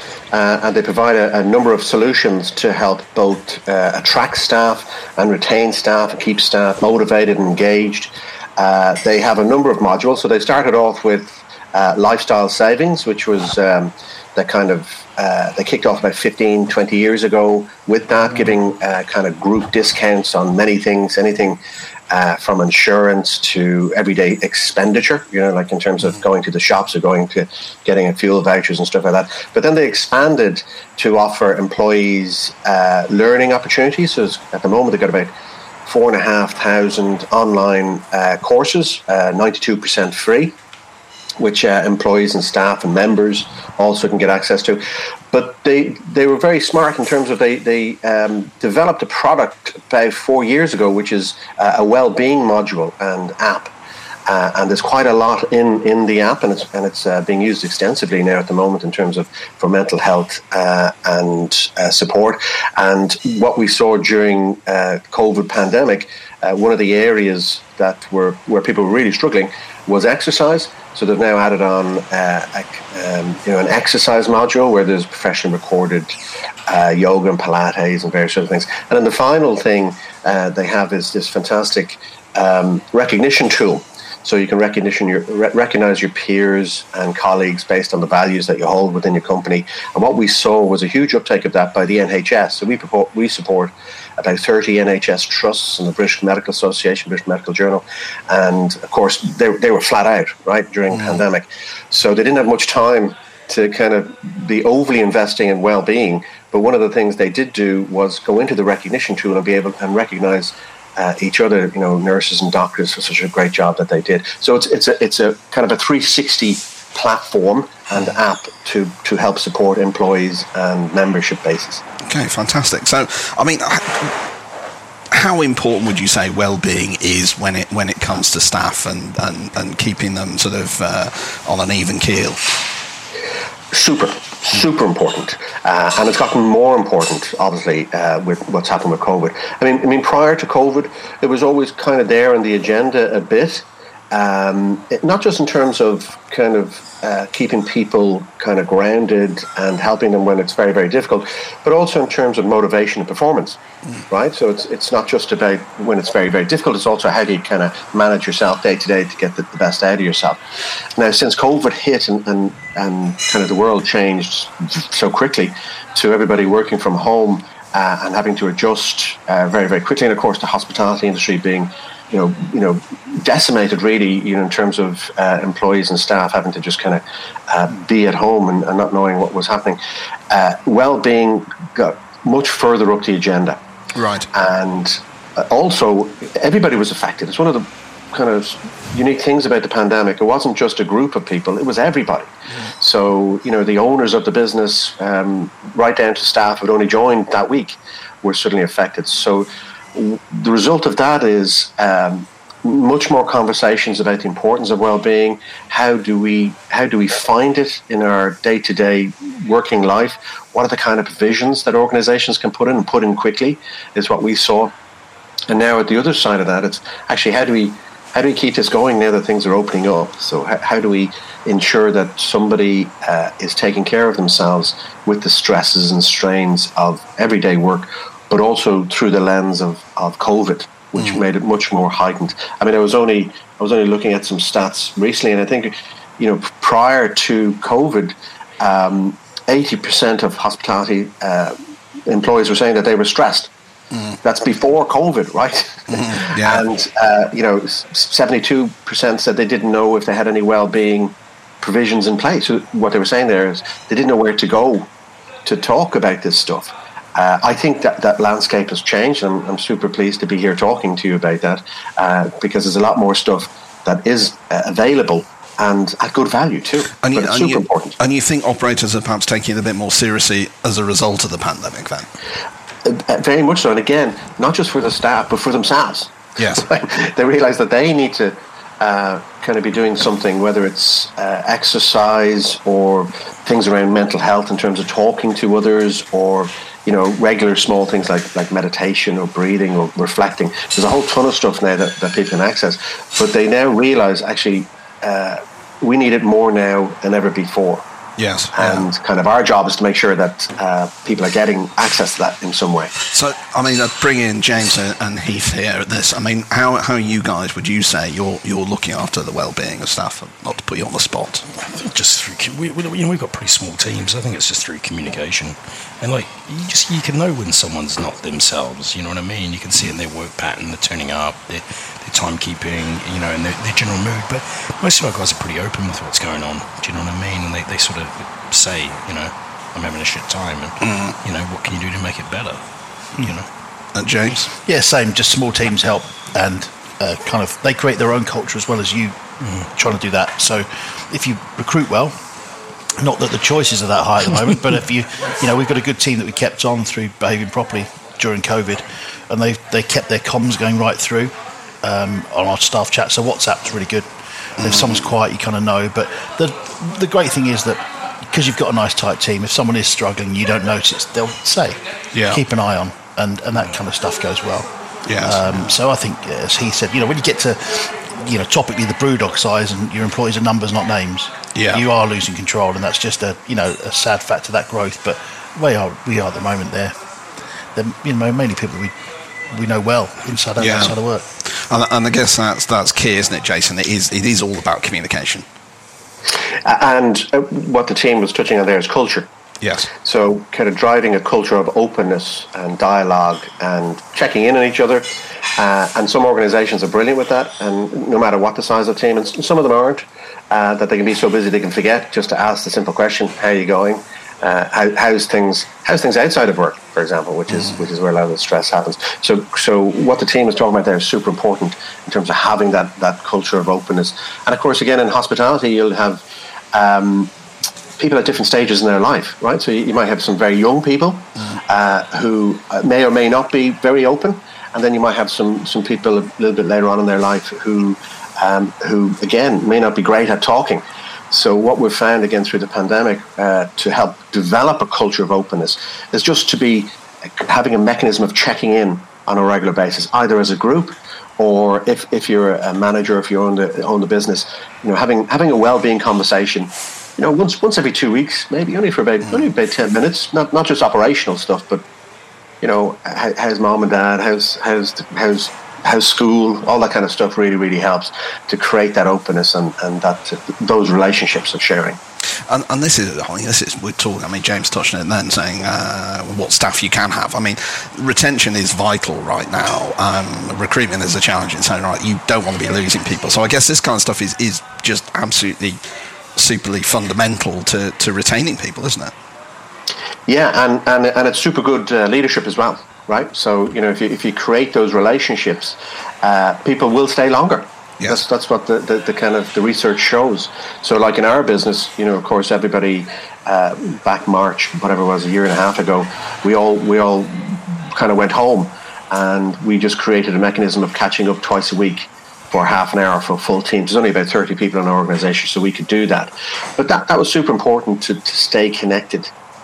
uh, and they provide a, a number of solutions to help both uh, attract staff and retain staff, and keep staff motivated and engaged. Uh, they have a number of modules. So they started off with uh, lifestyle savings, which was um, the kind of uh, they kicked off about fifteen, twenty years ago with that, giving uh, kind of group discounts on many things, anything uh, from insurance to everyday expenditure, you know, like in terms of going to the shops or going to getting a fuel vouchers and stuff like that. But then they expanded to offer employees uh, learning opportunities. So at the moment, they've got about four and a half thousand online uh, courses, uh, ninety-two percent free, which uh, employees and staff and members also can get access to. But they they were very smart in terms of they, they um, developed a product about four years ago, which is uh, a well-being module and app. Uh, and there's quite a lot in, in the app, and it's and it's uh, being used extensively now at the moment in terms of for mental health uh, and uh, support. And what we saw during uh, COVID pandemic, uh, one of the areas that were where people were really struggling was exercise. So they've now added on uh, a, um, you know, an exercise module where there's professionally recorded uh, yoga and Pilates and various other things. And then the final thing uh, they have is this fantastic um, recognition tool. So you can recognition your, re- recognize your peers and colleagues based on the values that you hold within your company. And what we saw was a huge uptake of that by the N H S. So we, purport, we support about thirty N H S trusts and the British Medical Association, British Medical Journal. And, of course, they, they were flat out, right, during the pandemic. So they didn't have much time to kind of be overly investing in well-being. But one of the things they did do was go into the recognition tool and be able and recognize Uh, each other, you know, nurses and doctors for such a great job that they did. So it's it's a it's a kind of a three sixty platform and app to to help support employees and membership bases. Okay, fantastic. So, I mean, how important would you say well-being is when it when it comes to staff and and, and keeping them sort of uh, on an even keel? Super, super important, uh, and it's gotten more important, obviously, uh, with what's happened with COVID. I mean, I mean, prior to COVID, it was always kind of there on the agenda a bit, um, it, not just in terms of kind of uh, keeping people kind of grounded and helping them when it's very, very difficult, but also in terms of motivation and performance, mm. right? So it's it's not just about when it's very, very difficult. It's also how do you kind of manage yourself day to day to get the, the best out of yourself. Now, since COVID hit and, and and kind of the world changed so quickly to everybody working from home uh, and having to adjust uh, very, very quickly. And of course, the hospitality industry being, you know, you know, decimated really, you know, in terms of uh, employees and staff having to just kind of uh, be at home and, and not knowing what was happening. Uh, well-being got much further up the agenda. Right. And also, everybody was affected. It's one of the kind of unique things about the pandemic. It wasn't just a group of people, it was everybody. Mm. So, you know, the owners of the business, um, right down to staff who had only joined that week, were suddenly affected. So w- the result of that is um, much more conversations about the importance of well-being. How do we how do we find it in our day-to-day working life? What are the kind of provisions that organizations can put in and put in quickly is what we saw. And now at the other side of that, it's actually how do we How do we keep this going now that things are opening up? So how, how do we ensure that somebody uh, is taking care of themselves with the stresses and strains of everyday work, but also through the lens of, of COVID, which mm. made it much more heightened? I mean, I was only I was only looking at some stats recently, and I think, you know, prior to COVID, um, eighty percent of hospitality uh, employees were saying that they were stressed. Mm. That's before COVID, right? Mm, yeah. And, uh, you know, seventy-two percent said they didn't know if they had any well-being provisions in place. So what they were saying there is they didn't know where to go to talk about this stuff. Uh, I think that that landscape has changed, and I'm, I'm super pleased to be here talking to you about that uh, because there's a lot more stuff that is uh, available and at good value too. And you, but it's and super you, important. And you think operators are perhaps taking it a bit more seriously as a result of the pandemic then? Uh, very much so, and again, not just for the staff, but for themselves. Yes, they realise that they need to uh, kind of be doing something, whether it's uh, exercise or things around mental health in terms of talking to others, or you know, regular small things like, like meditation or breathing or reflecting. There's a whole ton of stuff now that, that people can access, but they now realise actually uh, we need it more now than ever before. Yes. And yeah. kind of our job is to make sure that uh, people are getting access to that in some way. So, I mean, I'd bring in James and Heath here at this. I mean, how how you guys, would you say you're you're looking after the well-being of staff, not to put you on the spot? I think just through, we, we, you know, we've got pretty small teams. I think it's just through communication. And like, you just, you can know when someone's not themselves, you know what I mean? You can see it in their work pattern, they're turning up, their, their timekeeping, you know, and their, their general mood. But most of our guys are pretty open with what's going on, do you know what I mean? And they, they sort of say, you know, I'm having a shit time, and mm. you know, what can you do to make it better? Mm. You know. And James? Yeah, same. Just small teams help, and uh, kind of they create their own culture as well as you mm. trying to do that. So if you recruit well, not that the choices are that high at the moment, but if you, you know, we've got a good team that we kept on through behaving properly during COVID, and they they kept their comms going right through um, on our staff chat. So WhatsApp's really good. Mm. If someone's quiet, you kind of know. But the the great thing is that, because you've got a nice tight team, if someone is struggling, you don't notice, they'll say, yeah. keep an eye on, and, and that kind of stuff goes well. Yes. Um, so I think, as he said, you know, when you get to, you know, topically the BrewDog size and your employees are numbers, not names, yeah. you are losing control, and that's just a, you know, a sad fact to that growth. But we are, we are at the moment there. They're, you know, mainly people we we know well inside and yeah. outside of work. And, and I guess that's that's key, isn't it, Jason? It is it is all about communication. And uh, what the team was touching on there is culture. Yes. So kind of driving a culture of openness and dialogue and checking in on each other. Uh, and some organisations are brilliant with that, and no matter what the size of the team, and some of them aren't, uh, that they can be so busy they can forget just to ask the simple question, how are you going? Uh, how, how's things how's things outside of work, for example, which is mm. which is where a lot of the stress happens. So so what the team is talking about there is super important in terms of having that, that culture of openness. And of course, again, in hospitality, you'll have um, people at different stages in their life, right? So you, you might have some very young people mm. uh, who may or may not be very open, and then you might have some, some people a little bit later on in their life who um, who again may not be great at talking. So what we've found again through the pandemic uh, to help develop a culture of openness is just to be having a mechanism of checking in on a regular basis, either as a group or if, if you're a manager, if you own the own the business, you know, having having a well-being conversation, you know, once once every two weeks, maybe only for about only about ten minutes, not not just operational stuff, but you know, how, how's mom and dad, how's how's how's how's school, all that kind of stuff really, really helps to create that openness and, and that those relationships of sharing. And, and this is, I mean, this is, we're talking, I mean, James touched on it then, saying uh, what staff you can have. I mean, retention is vital right now. Um, recruitment is a challenge in its own right. You don't want to be losing people. So I guess this kind of stuff is, is just absolutely, superly fundamental to, to retaining people, isn't it? Yeah, and, and, and it's super good uh, leadership as well. Right, so you know, if you if you create those relationships, uh, people will stay longer. Yes. That's that's what the, the, the kind of the research shows. So, like in our business, you know, of course, everybody uh, back March, whatever it was, a year and a half ago, we all we all kind of went home, and we just created a mechanism of catching up twice a week for half an hour for a full team. There's only about thirty people in our organisation, so we could do that. But that that was super important to, to stay connected.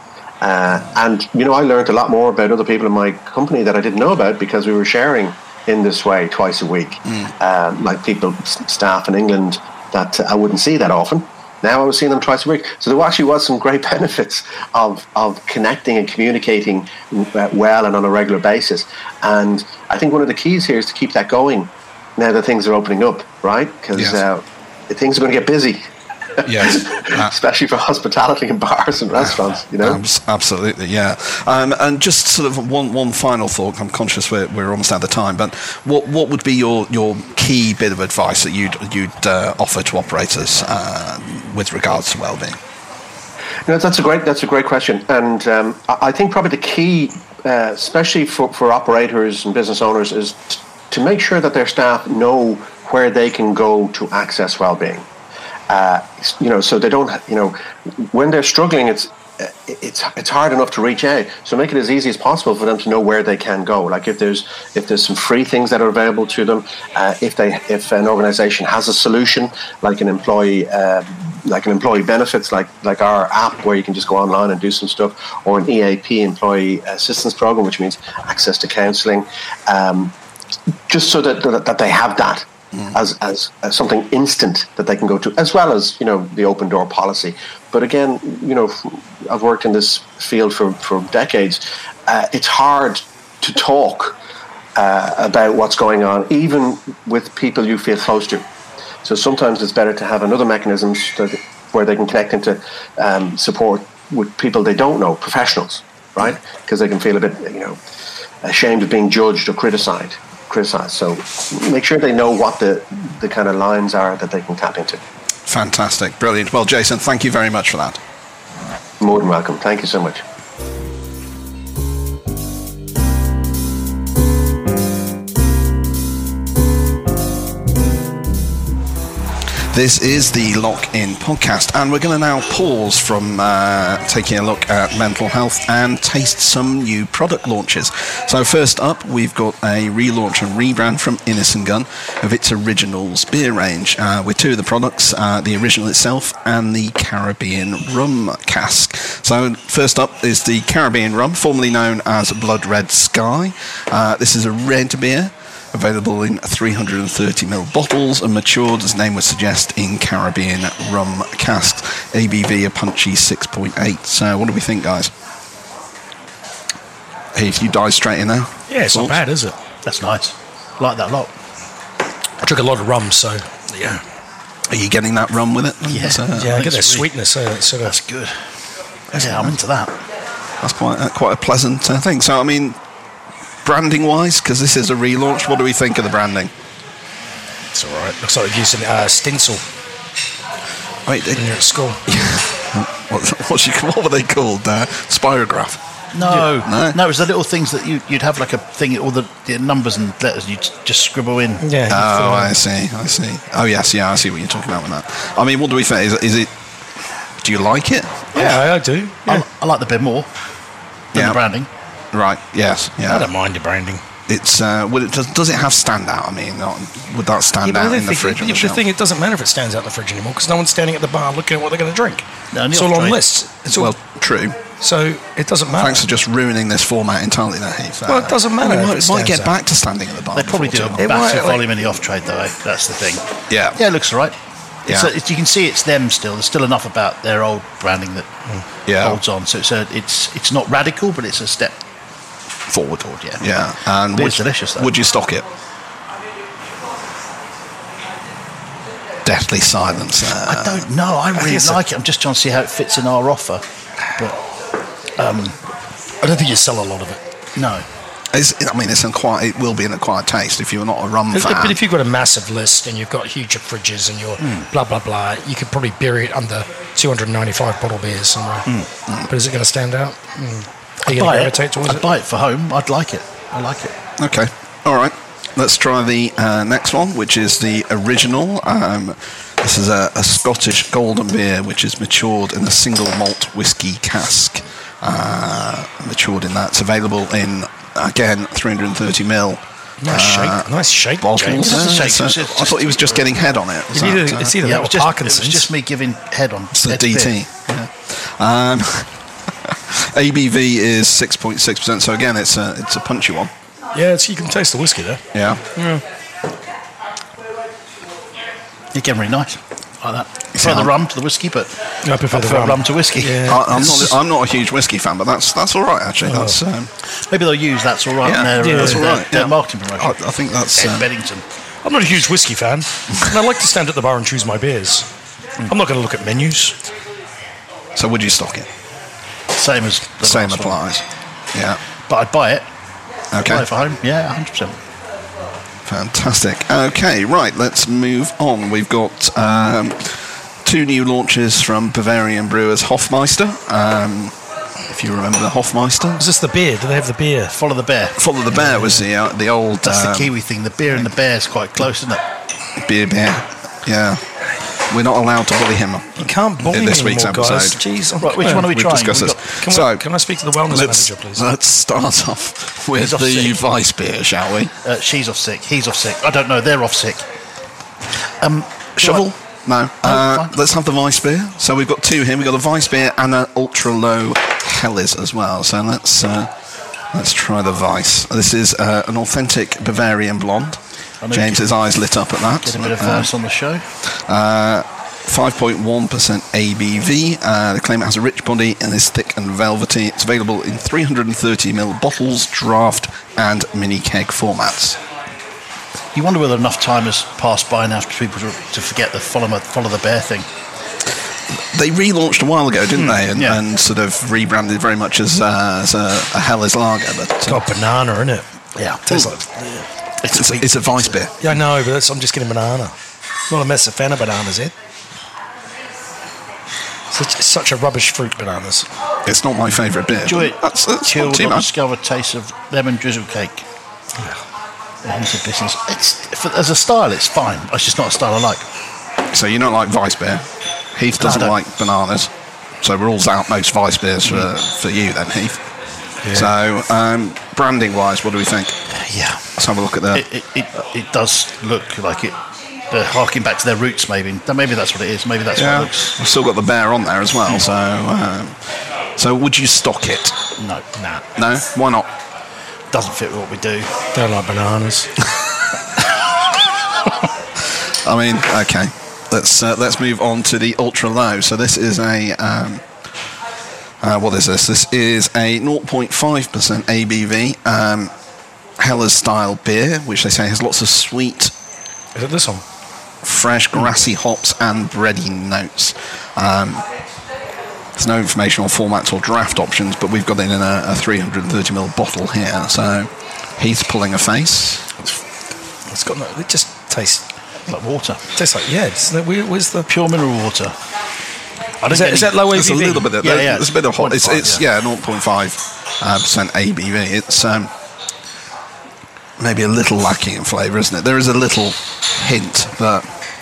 Uh, and, you know, I learned a lot more about other people in my company that I didn't know about because we were sharing in this way twice a week. Mm. Um, like people, staff in England that I wouldn't see that often. Now I was seeing them twice a week. So there actually was some great benefits of, of connecting and communicating well and on a regular basis. And I think one of the keys here is to keep that going now that things are opening up, right? Because yes. uh, things are going to get busy. Yes, uh, especially for hospitality and bars and restaurants, you know. Absolutely, yeah. Um, and just sort of one one final thought. I'm conscious we're we're almost out of time, but what what would be your, your key bit of advice that you'd you'd uh, offer to operators uh, with regards to wellbeing? You know, that's a great that's a great question, and um, I think probably the key, uh, especially for, for operators and business owners, is t- to make sure that their staff know where they can go to access wellbeing. Uh, you know, so they don't, you know, when they're struggling, it's it's it's hard enough to reach out. So make it as easy as possible for them to know where they can go. Like if there's if there's some free things that are available to them, uh, if they if an organisation has a solution, like an employee uh, like an employee benefits, like like our app where you can just go online and do some stuff, or an E A P, employee assistance program, which means access to counselling, um, just so that, that that they have that mm. as, as as something instant that they can go to, as well as, you know, the open door policy. But again, you know, I've worked in this field for for decades. Uh, it's hard to talk uh, about what's going on, even with people you feel close to. So sometimes it's better to have another mechanism that, where they can connect into um, support with people they don't know, professionals, right? Because they can feel a bit, you know, ashamed of being judged or criticized. Criticized. So make sure they know what the the kind of lines are that they can tap into. Fantastic, brilliant. Well, Jason, thank you very much for that. More than welcome. Thank you so much. This is the Lock In podcast, and we're going to now pause from uh, taking a look at mental health and taste some new product launches. So first up, we've got a relaunch and rebrand from Innis and Gunn of its Originals beer range, uh, with two of the products, uh, the Original itself and the Caribbean Rum Cask. So first up is the Caribbean Rum, formerly known as Blood Red Sky. Uh, this is a red beer, available in three hundred thirty milliliter bottles and matured, as the name would suggest, in Caribbean rum casks. A B V a punchy six point eight. So what do we think, guys? Hey, if you dive straight in there. Yeah, it's not bad, is it? That's nice. Like that a lot. I drink a lot of rum, so yeah. Are you getting that rum with it? Yeah, so, yeah, I get that really, sweetness. Uh, sort of, that's good. Yeah, I'm into that. That's quite uh, quite a pleasant uh, thing. So, I mean, branding wise, because this is a relaunch, what do we think of the branding? It's all right. Looks like they're using uh, stencil. Wait, when you're at school. what, what's you, what were they called? Uh, Spirograph. No, no, no. It was the little things that you, you'd have like a thing, all the, the numbers and letters, and you'd just scribble in. Yeah. Oh, I see. I see. Oh, yes. Yeah, I see what you're talking about with that. I mean, what do we think? Is, is it? Do you like it? Yeah, I, I do. Yeah. I, I like the bit more than yeah. the branding. Right. Yes. Yeah. I don't mind the branding. It's uh, well, it does, does it have standout? I mean, not, would that stand yeah, out in the think, fridge? The, the thing, it doesn't matter if it stands out in the fridge anymore, because no one's standing at the bar looking at what they're going to drink. No, it's all on lists. It's well, all, true. So it doesn't matter. Thanks for just ruining this format entirely, there, Heath. Well, it doesn't matter. Well, it might, might get out. back to standing at the bar. They probably do a It massive might, volume in the off trade, though. Eh? That's the thing. Yeah. Yeah, it looks all right. It's Yeah. a, it's, you can see it's them still. There's still enough about their old branding that Yeah. holds on. So it's a, it's it's not radical, but it's a step forward. forward. Yeah. Yeah. And Beer's would, delicious, though. Would you stock it? Deathly silence. Uh, I don't know. I really guess like it. I'm just trying to see how it fits in our offer. But um, I don't think you sell a lot of it. no. It's, I mean, it's a quite. It will be an acquired taste if you're not a rum But, fan. but if you've got a massive list and you've got huge fridges and you're Mm. blah blah blah, you could probably bury it under two hundred ninety-five bottle beers somewhere. Mm. But is it going to stand out? Mm. Are you I'd going to buy gravitate it. towards I'd it? buy it for home. I'd like it. I like it. Okay. All right. Let's try the uh, next one, which is the Original. Um, this is a, a Scottish golden beer, which is matured in a single malt whiskey cask. Uh, matured in that. It's available in, again, three hundred thirty milliliter. Nice uh, shake. Nice shake. bottles. James. It doesn't shake, So- it's just- I thought he was just getting head on it. Is It's that, either, uh, it's either Yeah, that it was, or just, it Parkinson's. was just me giving head on. It's the head D bit. T. Yeah. Um, A B V is six point six percent, so again, it's a it's a punchy one. Yeah, it's, you can taste the whiskey there. Yeah. Again, really nice. Like that. See, Prefer the I'm- rum to the whiskey, but I I prefer the prefer rum. rum to whiskey. Yeah. I, I'm It's- not I'm not a huge whiskey fan, but that's that's all right actually. Oh. That's um, Maybe they'll use that's all right yeah, in their, yeah, uh, that's their, all right, their yeah. marketing promotion. I, I think that's Ed um, Beddington. I'm not a huge whiskey fan, and I like to stand at the bar and choose my beers. I'm not going to look at menus. so. Would you stock it? Same as the Same last one. applies. Yeah. But I'd buy it. Buy Okay. it for home. Yeah, one hundred percent. Fantastic. Okay, right. Let's move on. We've got um, two new launches from Bavarian brewers Hofmeister. Um, if you remember the Hofmeister. Is this the beer? Do they have the beer? Follow the bear. Follow the Bear was the uh, the old That's um, the Kiwi thing. The beer and the bear is quite close, isn't it? beer beer. Yeah. We're not allowed to bully him. You can't bully In this me week's anymore, guys. episode. Jeez, Right, which one are we We've trying? discussed We've this. got- Can, so we, can I speak to the wellness let's, manager, please? let's start off with He's off the sick. Vice beer, shall we? Uh, she's off sick. He's off sick. I don't know. They're off sick. Um, Shovel? right. No. Uh, let's have the Weiss beer. So we've got two here. We've got a Weiss beer and an ultra low Helles as well. So let's uh, let's try the Weiss. This is uh, an authentic Bavarian blonde. James's eyes lit up at that. Get a bit of Weiss uh, on the show. Uh, five point one percent A B V. Uh, they claim it has a rich body and is thick and velvety. It's available in three hundred thirty milliliter bottles, draft and mini keg formats. You wonder whether enough time has passed by now for people to, to forget the follow, follow the bear thing. They relaunched a while ago, didn't mm, they? And, yeah. and sort of rebranded very much as, uh, as a, a Helles lager. But, it's got banana, isn't it? Yeah. Tastes like, yeah. It's, it's, a, it's a Weiss beer. Yeah, I know, but that's, I'm just getting banana. Not a massive fan of bananas, Ed. Such, such a rubbish fruit, bananas. It's not my favourite beer. Enjoy it. That's, that's Chilled, not too much. Discover taste of lemon drizzle cake. Yeah. It's a business. It's, for, as a style, it's fine. It's just not a style I like. So you don't like Weiss beer. Heath doesn't no, like bananas. So we're all out most Weiss beers for, mm. for you then, Heath. Yeah. So um, branding-wise, what do we think? Yeah. Let's have a look at that. It, it, it, it does look like it. They're harking back to their roots, maybe. Maybe that's what it is. Maybe that's yeah. what it looks. We've still got the bear on there as well. So, um, so would you stock it? No, nah. No, why not? Doesn't fit with what we do. Don't like bananas. I mean, okay. Let's uh, let's move on to the ultra low. So this is a um, uh, what is this? This is a zero point five percent A B V um, Helles style beer, which they say has lots of sweet. Is it this one? Fresh grassy hops and bready notes. Um, there's no information on formats or draft options, but we've got it in a, a three hundred thirty milliliter bottle here. So Heath's pulling a face. It's got no. It just tastes like water. It tastes like yeah. It's, where's the pure mineral water? Is that, is that low A B V? There's a little bit. Of, yeah, yeah. There's a bit of hot. It's, it's yeah, zero point five percent A B V. It's um, maybe a little lacking in flavour, isn't it? There is a little hint, but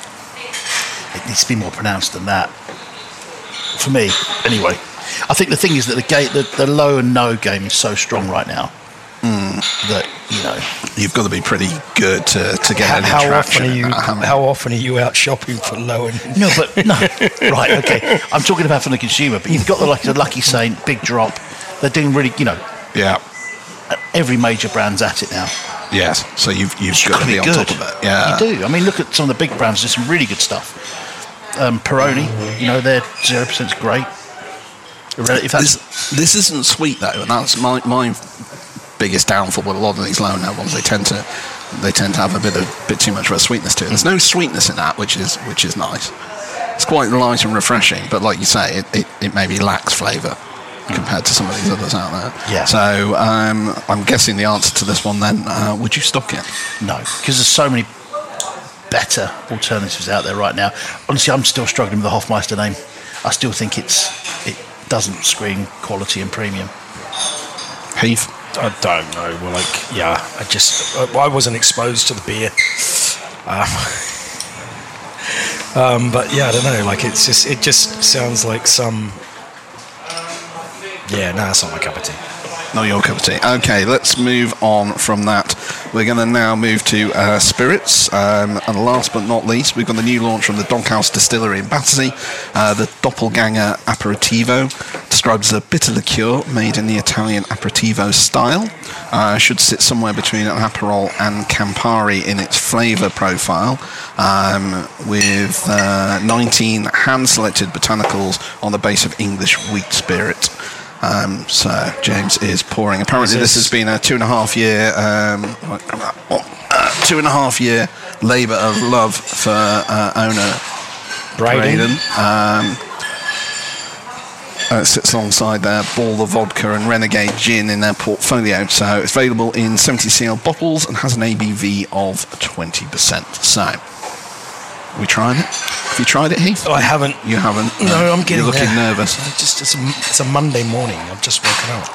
it needs to be more pronounced than that. For me, anyway. I think the thing is that the, game, the, the low and no game is so strong right now mm. that, you know, you've got to be pretty good to, to get how, any how traction. Often are you, how often are you out shopping for low and no? But no, right? Okay, I'm talking about from the consumer. But you've got the like the Lucky Saint, Big Drop. They're doing really, you know, yeah. Every major brand's at it now. Yes, so you've you've You've got to be, be on good. top of it. Yeah, you do. I mean, look at some of the big brands. There's some really good stuff. Um, Peroni, you know, their zero percent's great. If that's this, this isn't sweet though, and that's my my biggest downfall with a lot of these low now ones. They tend to they tend to have a bit of bit too much of a sweetness to it. There's no sweetness in that, which is which is nice. It's quite light and refreshing, but like you say, it it, it maybe lacks flavour compared to some of these others out there. Yeah. So um, I'm guessing the answer to this one then, uh, would you stock it? No, because there's so many better alternatives out there right now. Honestly, I'm still struggling with the Hofmeister name. I still think it's it doesn't scream quality and premium. Heath? I don't know. Well, like, yeah, I just I, I wasn't exposed to the beer. Um, um, but yeah, I don't know. Like, it's just it just sounds like some. Yeah, no, nah, it's not my cup of tea. Not your cup of tea. Okay, let's move on from that. We're going to now move to uh, spirits. Um, and last but not least, we've got the new launch from the Doghouse Distillery in Battersea. Uh, the Doppelganger Aperitivo, described as a bitter liqueur made in the Italian aperitivo style. Uh, should sit somewhere between an Aperol and Campari in its flavour profile, um, with uh, nineteen hand-selected botanicals on the base of English wheat spirit. Um, so James is pouring. Apparently, this has been a two and a half year, um, uh, two and a half year labour of love for uh, owner Braden. Um, uh, it sits alongside their Ball the Vodka and Renegade Gin in their portfolio. So it's available in seventy C L bottles and has an A B V of twenty percent. So, are we trying it? Have you tried it, Heath? Oh, I haven't. You haven't? No, no I'm getting You're looking there. nervous. I just it's a, it's a Monday morning. I've just woken up.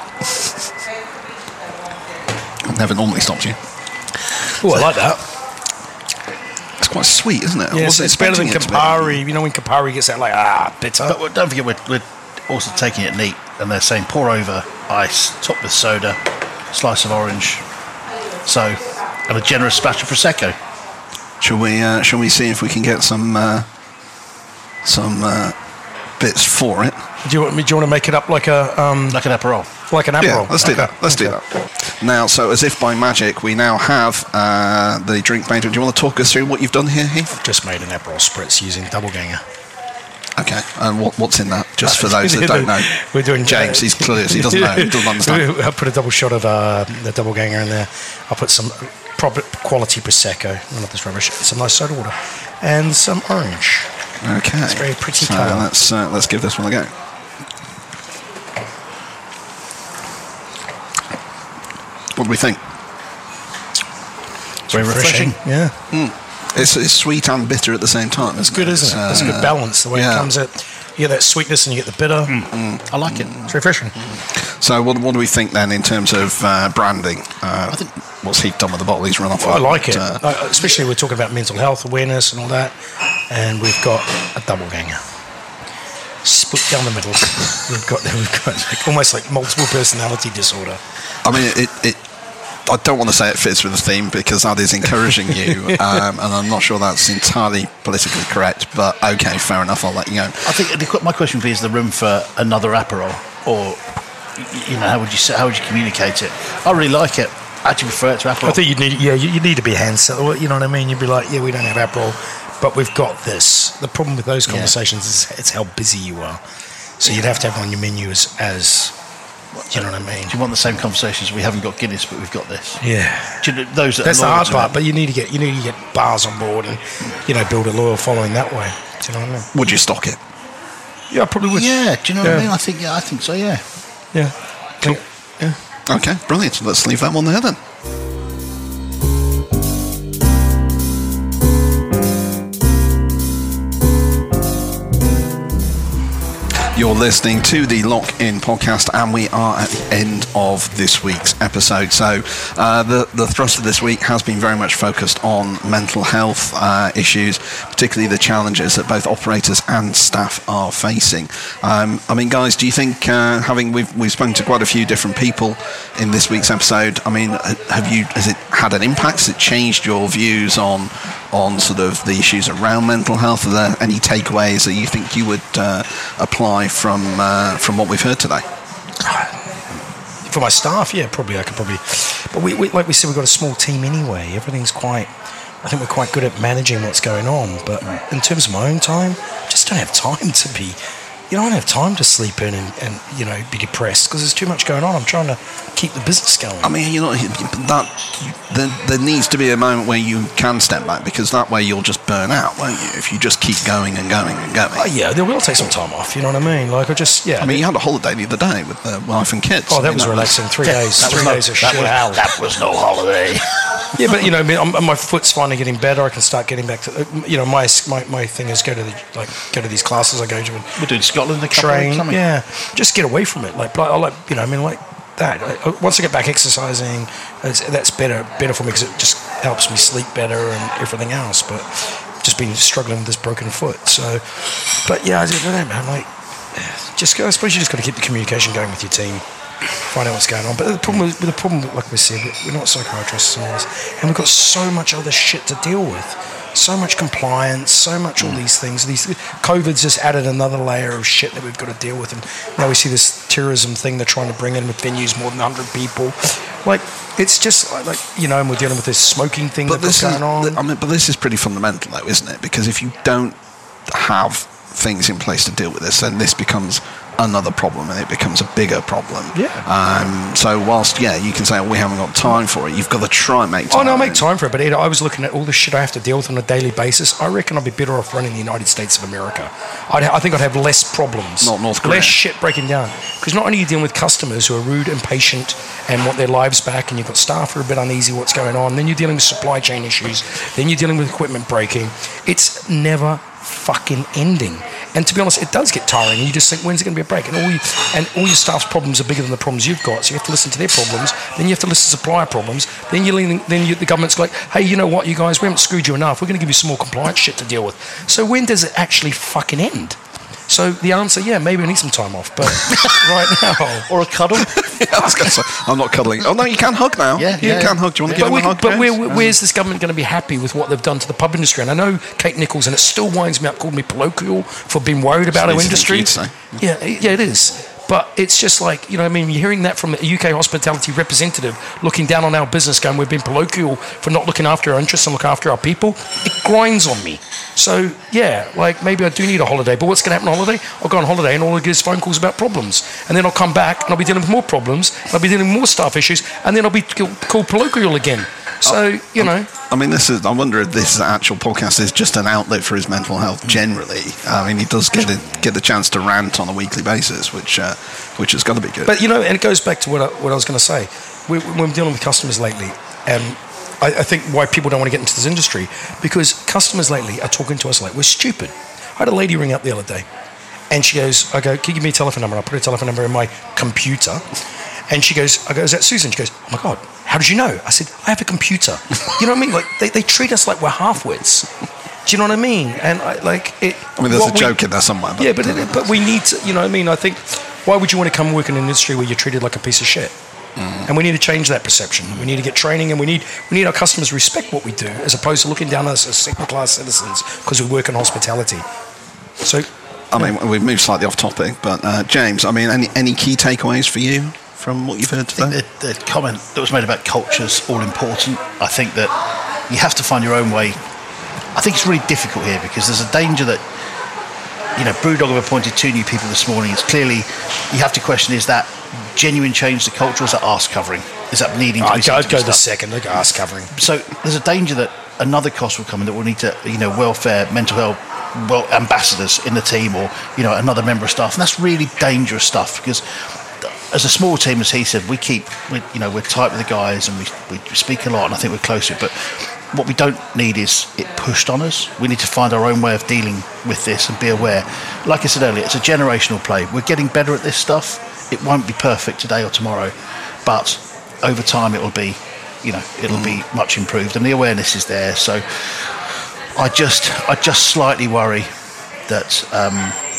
I've never normally stopped you. Oh, I like that. It's quite sweet, isn't it? Yeah, it's, it's better than Campari. You know when Campari gets that like ah bitter. But don't forget, we're, we're also taking it neat, and they're saying pour over ice, top with soda, slice of orange, so and a generous splash of prosecco. Shall we? Uh, shall we see if we can get some uh, some uh, bits for it. Do you want me? Do you want to make it up like a um, Like an Aperol. like an Yeah, Aperol? let's do Okay. that. Let's do Okay. that. Now, so as if by magic, we now have uh, the drink made. Do you want to talk us through what you've done here, Heath? Just made an Aperol spritz using double ganger. Okay, and what, what's in that? Just for those that don't know. We're doing James, he's clueless. He doesn't know. He doesn't understand. I put a double shot of uh, the double ganger in there. I'll put some proper quality prosecco, none of this rubbish, some nice soda water, and some orange. Okay. It's very pretty so colour. let's uh, let's give this one a go. What do we think? Very refreshing. Yeah, It's, it's sweet and bitter at the same time. it's good, isn't it? It's a good balance. The way yeah. it comes out, you get that sweetness and you get the bitter. I like it. It's refreshing. So what, what do we think then in terms of uh, branding? Uh, I think what's Heath done with the bottle? He's run off. I with, like it, uh, Uh, especially we're talking about mental health awareness and all that, and we've got a double ganger, split down the middle. we've got we've got like, almost like multiple personality disorder. I mean, it, it. I don't want to say it fits with the theme because that is encouraging you, um, and I'm not sure that's entirely politically correct. But okay, fair enough. I'll let you go. I think the, my question for you is the room for another Aperol, or y- you know, how would you say, how would you communicate it? I really like it. I actually prefer it to Aperol. I think you need, yeah, you, you need to be handset. You know what I mean? You'd be like, yeah, we don't have Aperol, but we've got this. The problem with those conversations is it's how busy you are. So you'd have to have it on your menu as, as do you know what I mean? Do you want the same conversations? We haven't got Guinness, but we've got this. Yeah. Do you know, those that That's are the loyal hard to part, it. but you need to get you need to get bars on board and you know build a loyal following that way. Do you know what I mean? Would you stock it? Yeah, I probably would. Yeah. Do you know what Yeah. I mean? I think. Yeah, I think so. Yeah. Yeah. Cool. Yeah. Okay, brilliant. Let's leave that one there then. You're listening to the Lock In podcast, and we are at the end of this week's episode. So, uh, the the thrust of this week has been very much focused on mental health uh, issues, particularly the challenges that both operators and staff are facing. Um, I mean, guys, do you think uh, having we've we've spoken to quite a few different people in this week's episode? I mean, have you has it had an impact? Has it changed your views on on sort of the issues around mental health? Are there any takeaways that you think you would uh, apply from uh, from what we've heard today? For my staff, yeah, probably I could probably. But we, we like we said, we've got a small team anyway. Everything's quite. I think we're quite good at managing what's going on. But in terms of my own time, I just don't have time to be. You know, I don't have time to sleep in and, and you know be depressed because there's too much going on. I'm trying to keep the business going. I mean, you know, that there, there needs to be a moment where you can step back, because that way you'll just burn out, won't you? If you just keep going and going and going. Oh, yeah, they will take some time off. You know what I mean? Like I just yeah. I mean, you had a holiday the other day with the wife and kids. Oh, that I mean, was relaxing. Three Yeah, days. that was Three no- days of that shit. was- that was no holiday. Yeah, but you know, I mean, I'm, my foot's finally getting better. I can start getting back to. You know, my my, my thing is go to the like go to these classes I go to and We're doing Scotland a couple of train. weeks, aren't we? Yeah, just get away from it. Like, like I like you know, I mean, like that. I, once I get back exercising, it's, that's better better for me because it just helps me sleep better and everything else. But just been struggling with this broken foot. So, but yeah, I don't know, man. Like, just go. I suppose you just got to keep the communication going with your team. Find out what's going on. But the problem, with, the problem, like we said, we're not psychiatrists and all this, and we've got so much other shit to deal with. So much compliance, so much all these things. These COVID's just added another layer of shit that we've got to deal with, and now we see this terrorism thing they're trying to bring in with venues more than one hundred people. Like it's just like, like you know, and we're dealing with this smoking thing But that's this going on. is, I mean, but this is pretty fundamental, though, isn't it? Because if you don't have things in place to deal with this, then this becomes another problem, and it becomes a bigger problem. Yeah. Um, so whilst, yeah, you can say, oh, we haven't got time for it, you've got to try and make time. Oh no, I make time for it. But Ed, I was looking at all the shit I have to deal with on a daily basis. I reckon I'd be better off running the United States of America. I'd, I think I'd have less problems. Not North Korea. Less shit breaking down. Because not only are you dealing with customers who are rude, impatient, and want their lives back, and you've got staff who are a bit uneasy what's going on. Then you're dealing with supply chain issues. Then you're dealing with equipment breaking. It's never fucking ending. And to be honest, it does get tiring. And you just think, when's it going to be a break? And all you, and all your staff's problems are bigger than the problems you've got. So you have to listen to their problems. Then you have to listen to supplier problems. Then you then you, the government's like, hey, you know what, you guys, we haven't screwed you enough. We're going to give you some more compliance shit to deal with. So when does it actually fucking end? So the answer, yeah, maybe I need some time off, but right now, or a cuddle. Yeah, I was going to say, I'm not cuddling. Oh no, you can hug now. Yeah, you yeah, can yeah. hug. Do you want to but, give we, him a hug? but James? where, where's this government going to be happy with what they've done to the pub industry? And I know Kate Nichols, and it still winds me up, called me parochial for being worried about our It's an industry. easy thing to Yeah, yeah, it is. But it's just like, you know, I mean, you're hearing that from a U K hospitality representative looking down on our business going, we've been parochial for not looking after our interests and look after our people. It grinds on me. So, yeah, like maybe I do need a holiday. But what's going to happen on holiday? I'll go on holiday and all I get is phone calls about problems. And then I'll come back and I'll be dealing with more problems. And I'll be dealing with more staff issues. And then I'll be called parochial again. So, you know. I mean, this is. I wonder if this actual podcast is just an outlet for his mental health generally. I mean, he does get a, get the chance to rant on a weekly basis, which uh, which has got to be good. But, you know, and it goes back to what I, what I was going to say. We, we're dealing with customers lately, and I, I think why people don't want to get into this industry, because customers lately are talking to us like we're stupid. I had a lady ring up the other day, and she goes, I go, can you give me a telephone number? I put a telephone number in my computer. And she goes, I go, is that Susan? She goes, oh my God, how did you know? I said, I have a computer. You know what I mean? Like, they, they treat us like we're half-wits. Do you know what I mean? And I, like it. I mean, there's a we, joke in there somewhere. But, yeah, but it, but we need to, you know what I mean? I think, why would you want to come work in an industry where you're treated like a piece of shit? Mm. And we need to change that perception. We need to get training, and we need we need our customers to respect what we do, as opposed to looking down on us as second-class citizens because we work in hospitality. So, I mean, we've moved slightly off topic, but uh, James, I mean, any any key takeaways for you from what you've heard today? The, the comment that was made about culture is all important. I think that you have to find your own way. I think it's really difficult here because there's a danger that, you know, Brewdog have appointed two new people this morning. It's clearly, you have to question, is that genuine change to culture, or is that arse covering? Is that needing to be I'd go, I'd go the stuff? second, I'd go arse covering. So there's a danger that another cost will come in that will need to, you know, welfare, mental health, well, ambassadors in the team, or, you know, another member of staff. And that's really dangerous stuff because as a small team, as he said, we keep, we, you know, we're tight with the guys and we, we speak a lot, and I think we're close to it. But what we don't need is it pushed on us. We need to find our own way of dealing with this and be aware. Like I said earlier, it's a generational play. We're getting better at this stuff. It won't be perfect today or tomorrow, but over time it will be, you know, it'll mm. be much improved, and the awareness is there. So I just, I just slightly worry that, um,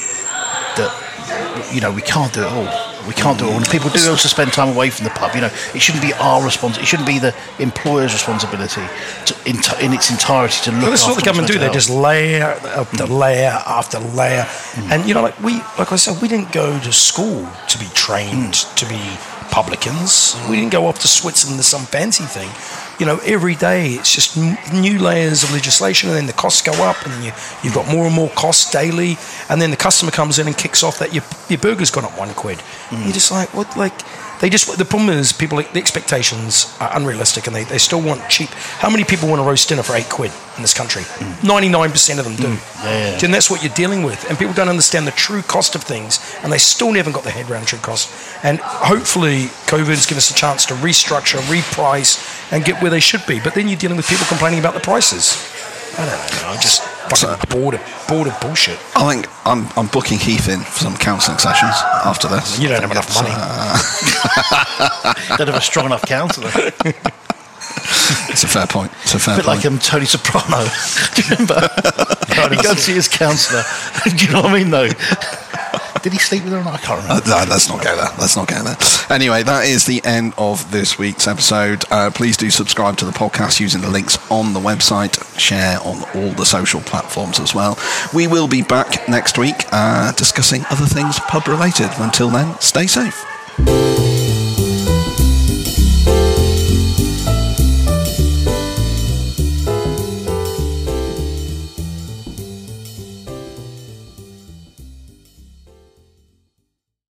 that, you know, we can't do it all. We can't do it all. And people do also spend time away from the pub. You know, it shouldn't be our responsibility. It shouldn't be the employer's responsibility to, in, t- in its entirety to look well, this is after what the government do. They health. just layer after mm. layer after layer. Mm. And, you know, like we, like I said, we didn't go to school to be trained mm. to be publicans. Mm. We didn't go off to Switzerland to some fancy thing. You know, every day it's just n- new layers of legislation, and then the costs go up, and then you, you've got more and more costs daily, and then the customer comes in and kicks off that your, your burger's gone up one quid. Mm. You're just like, what, like, they just, the problem is people, the expectations are unrealistic, and they, they still want cheap. How many people want a roast dinner for eight quid in this country? Mm. ninety-nine percent of them do. Mm. Yeah, yeah. And that's what you're dealing with, and people don't understand the true cost of things, and they still never got their head around true cost. And hopefully COVID's given us a chance to restructure, reprice, and get where they should be. But then you're dealing with people complaining about the prices. I don't know. I'm just fucking bored of, bored of bullshit. I think I'm, I'm booking Heath in for some counselling sessions after this. You don't have enough money. Uh, don't have a strong enough counsellor. It's a fair point. It's a fair a bit point. like um, Tony Soprano. Do you remember? He goes to see his counsellor. Do you know what I mean, though? Did he sleep with her or not? I can't remember. Uh, no, let's not go there. Let's not go there. Anyway, that is the end of this week's episode. Uh, please do subscribe to the podcast using the links on the website. Share on all the social platforms as well. We will be back next week uh, discussing other things pub related. Until then, stay safe.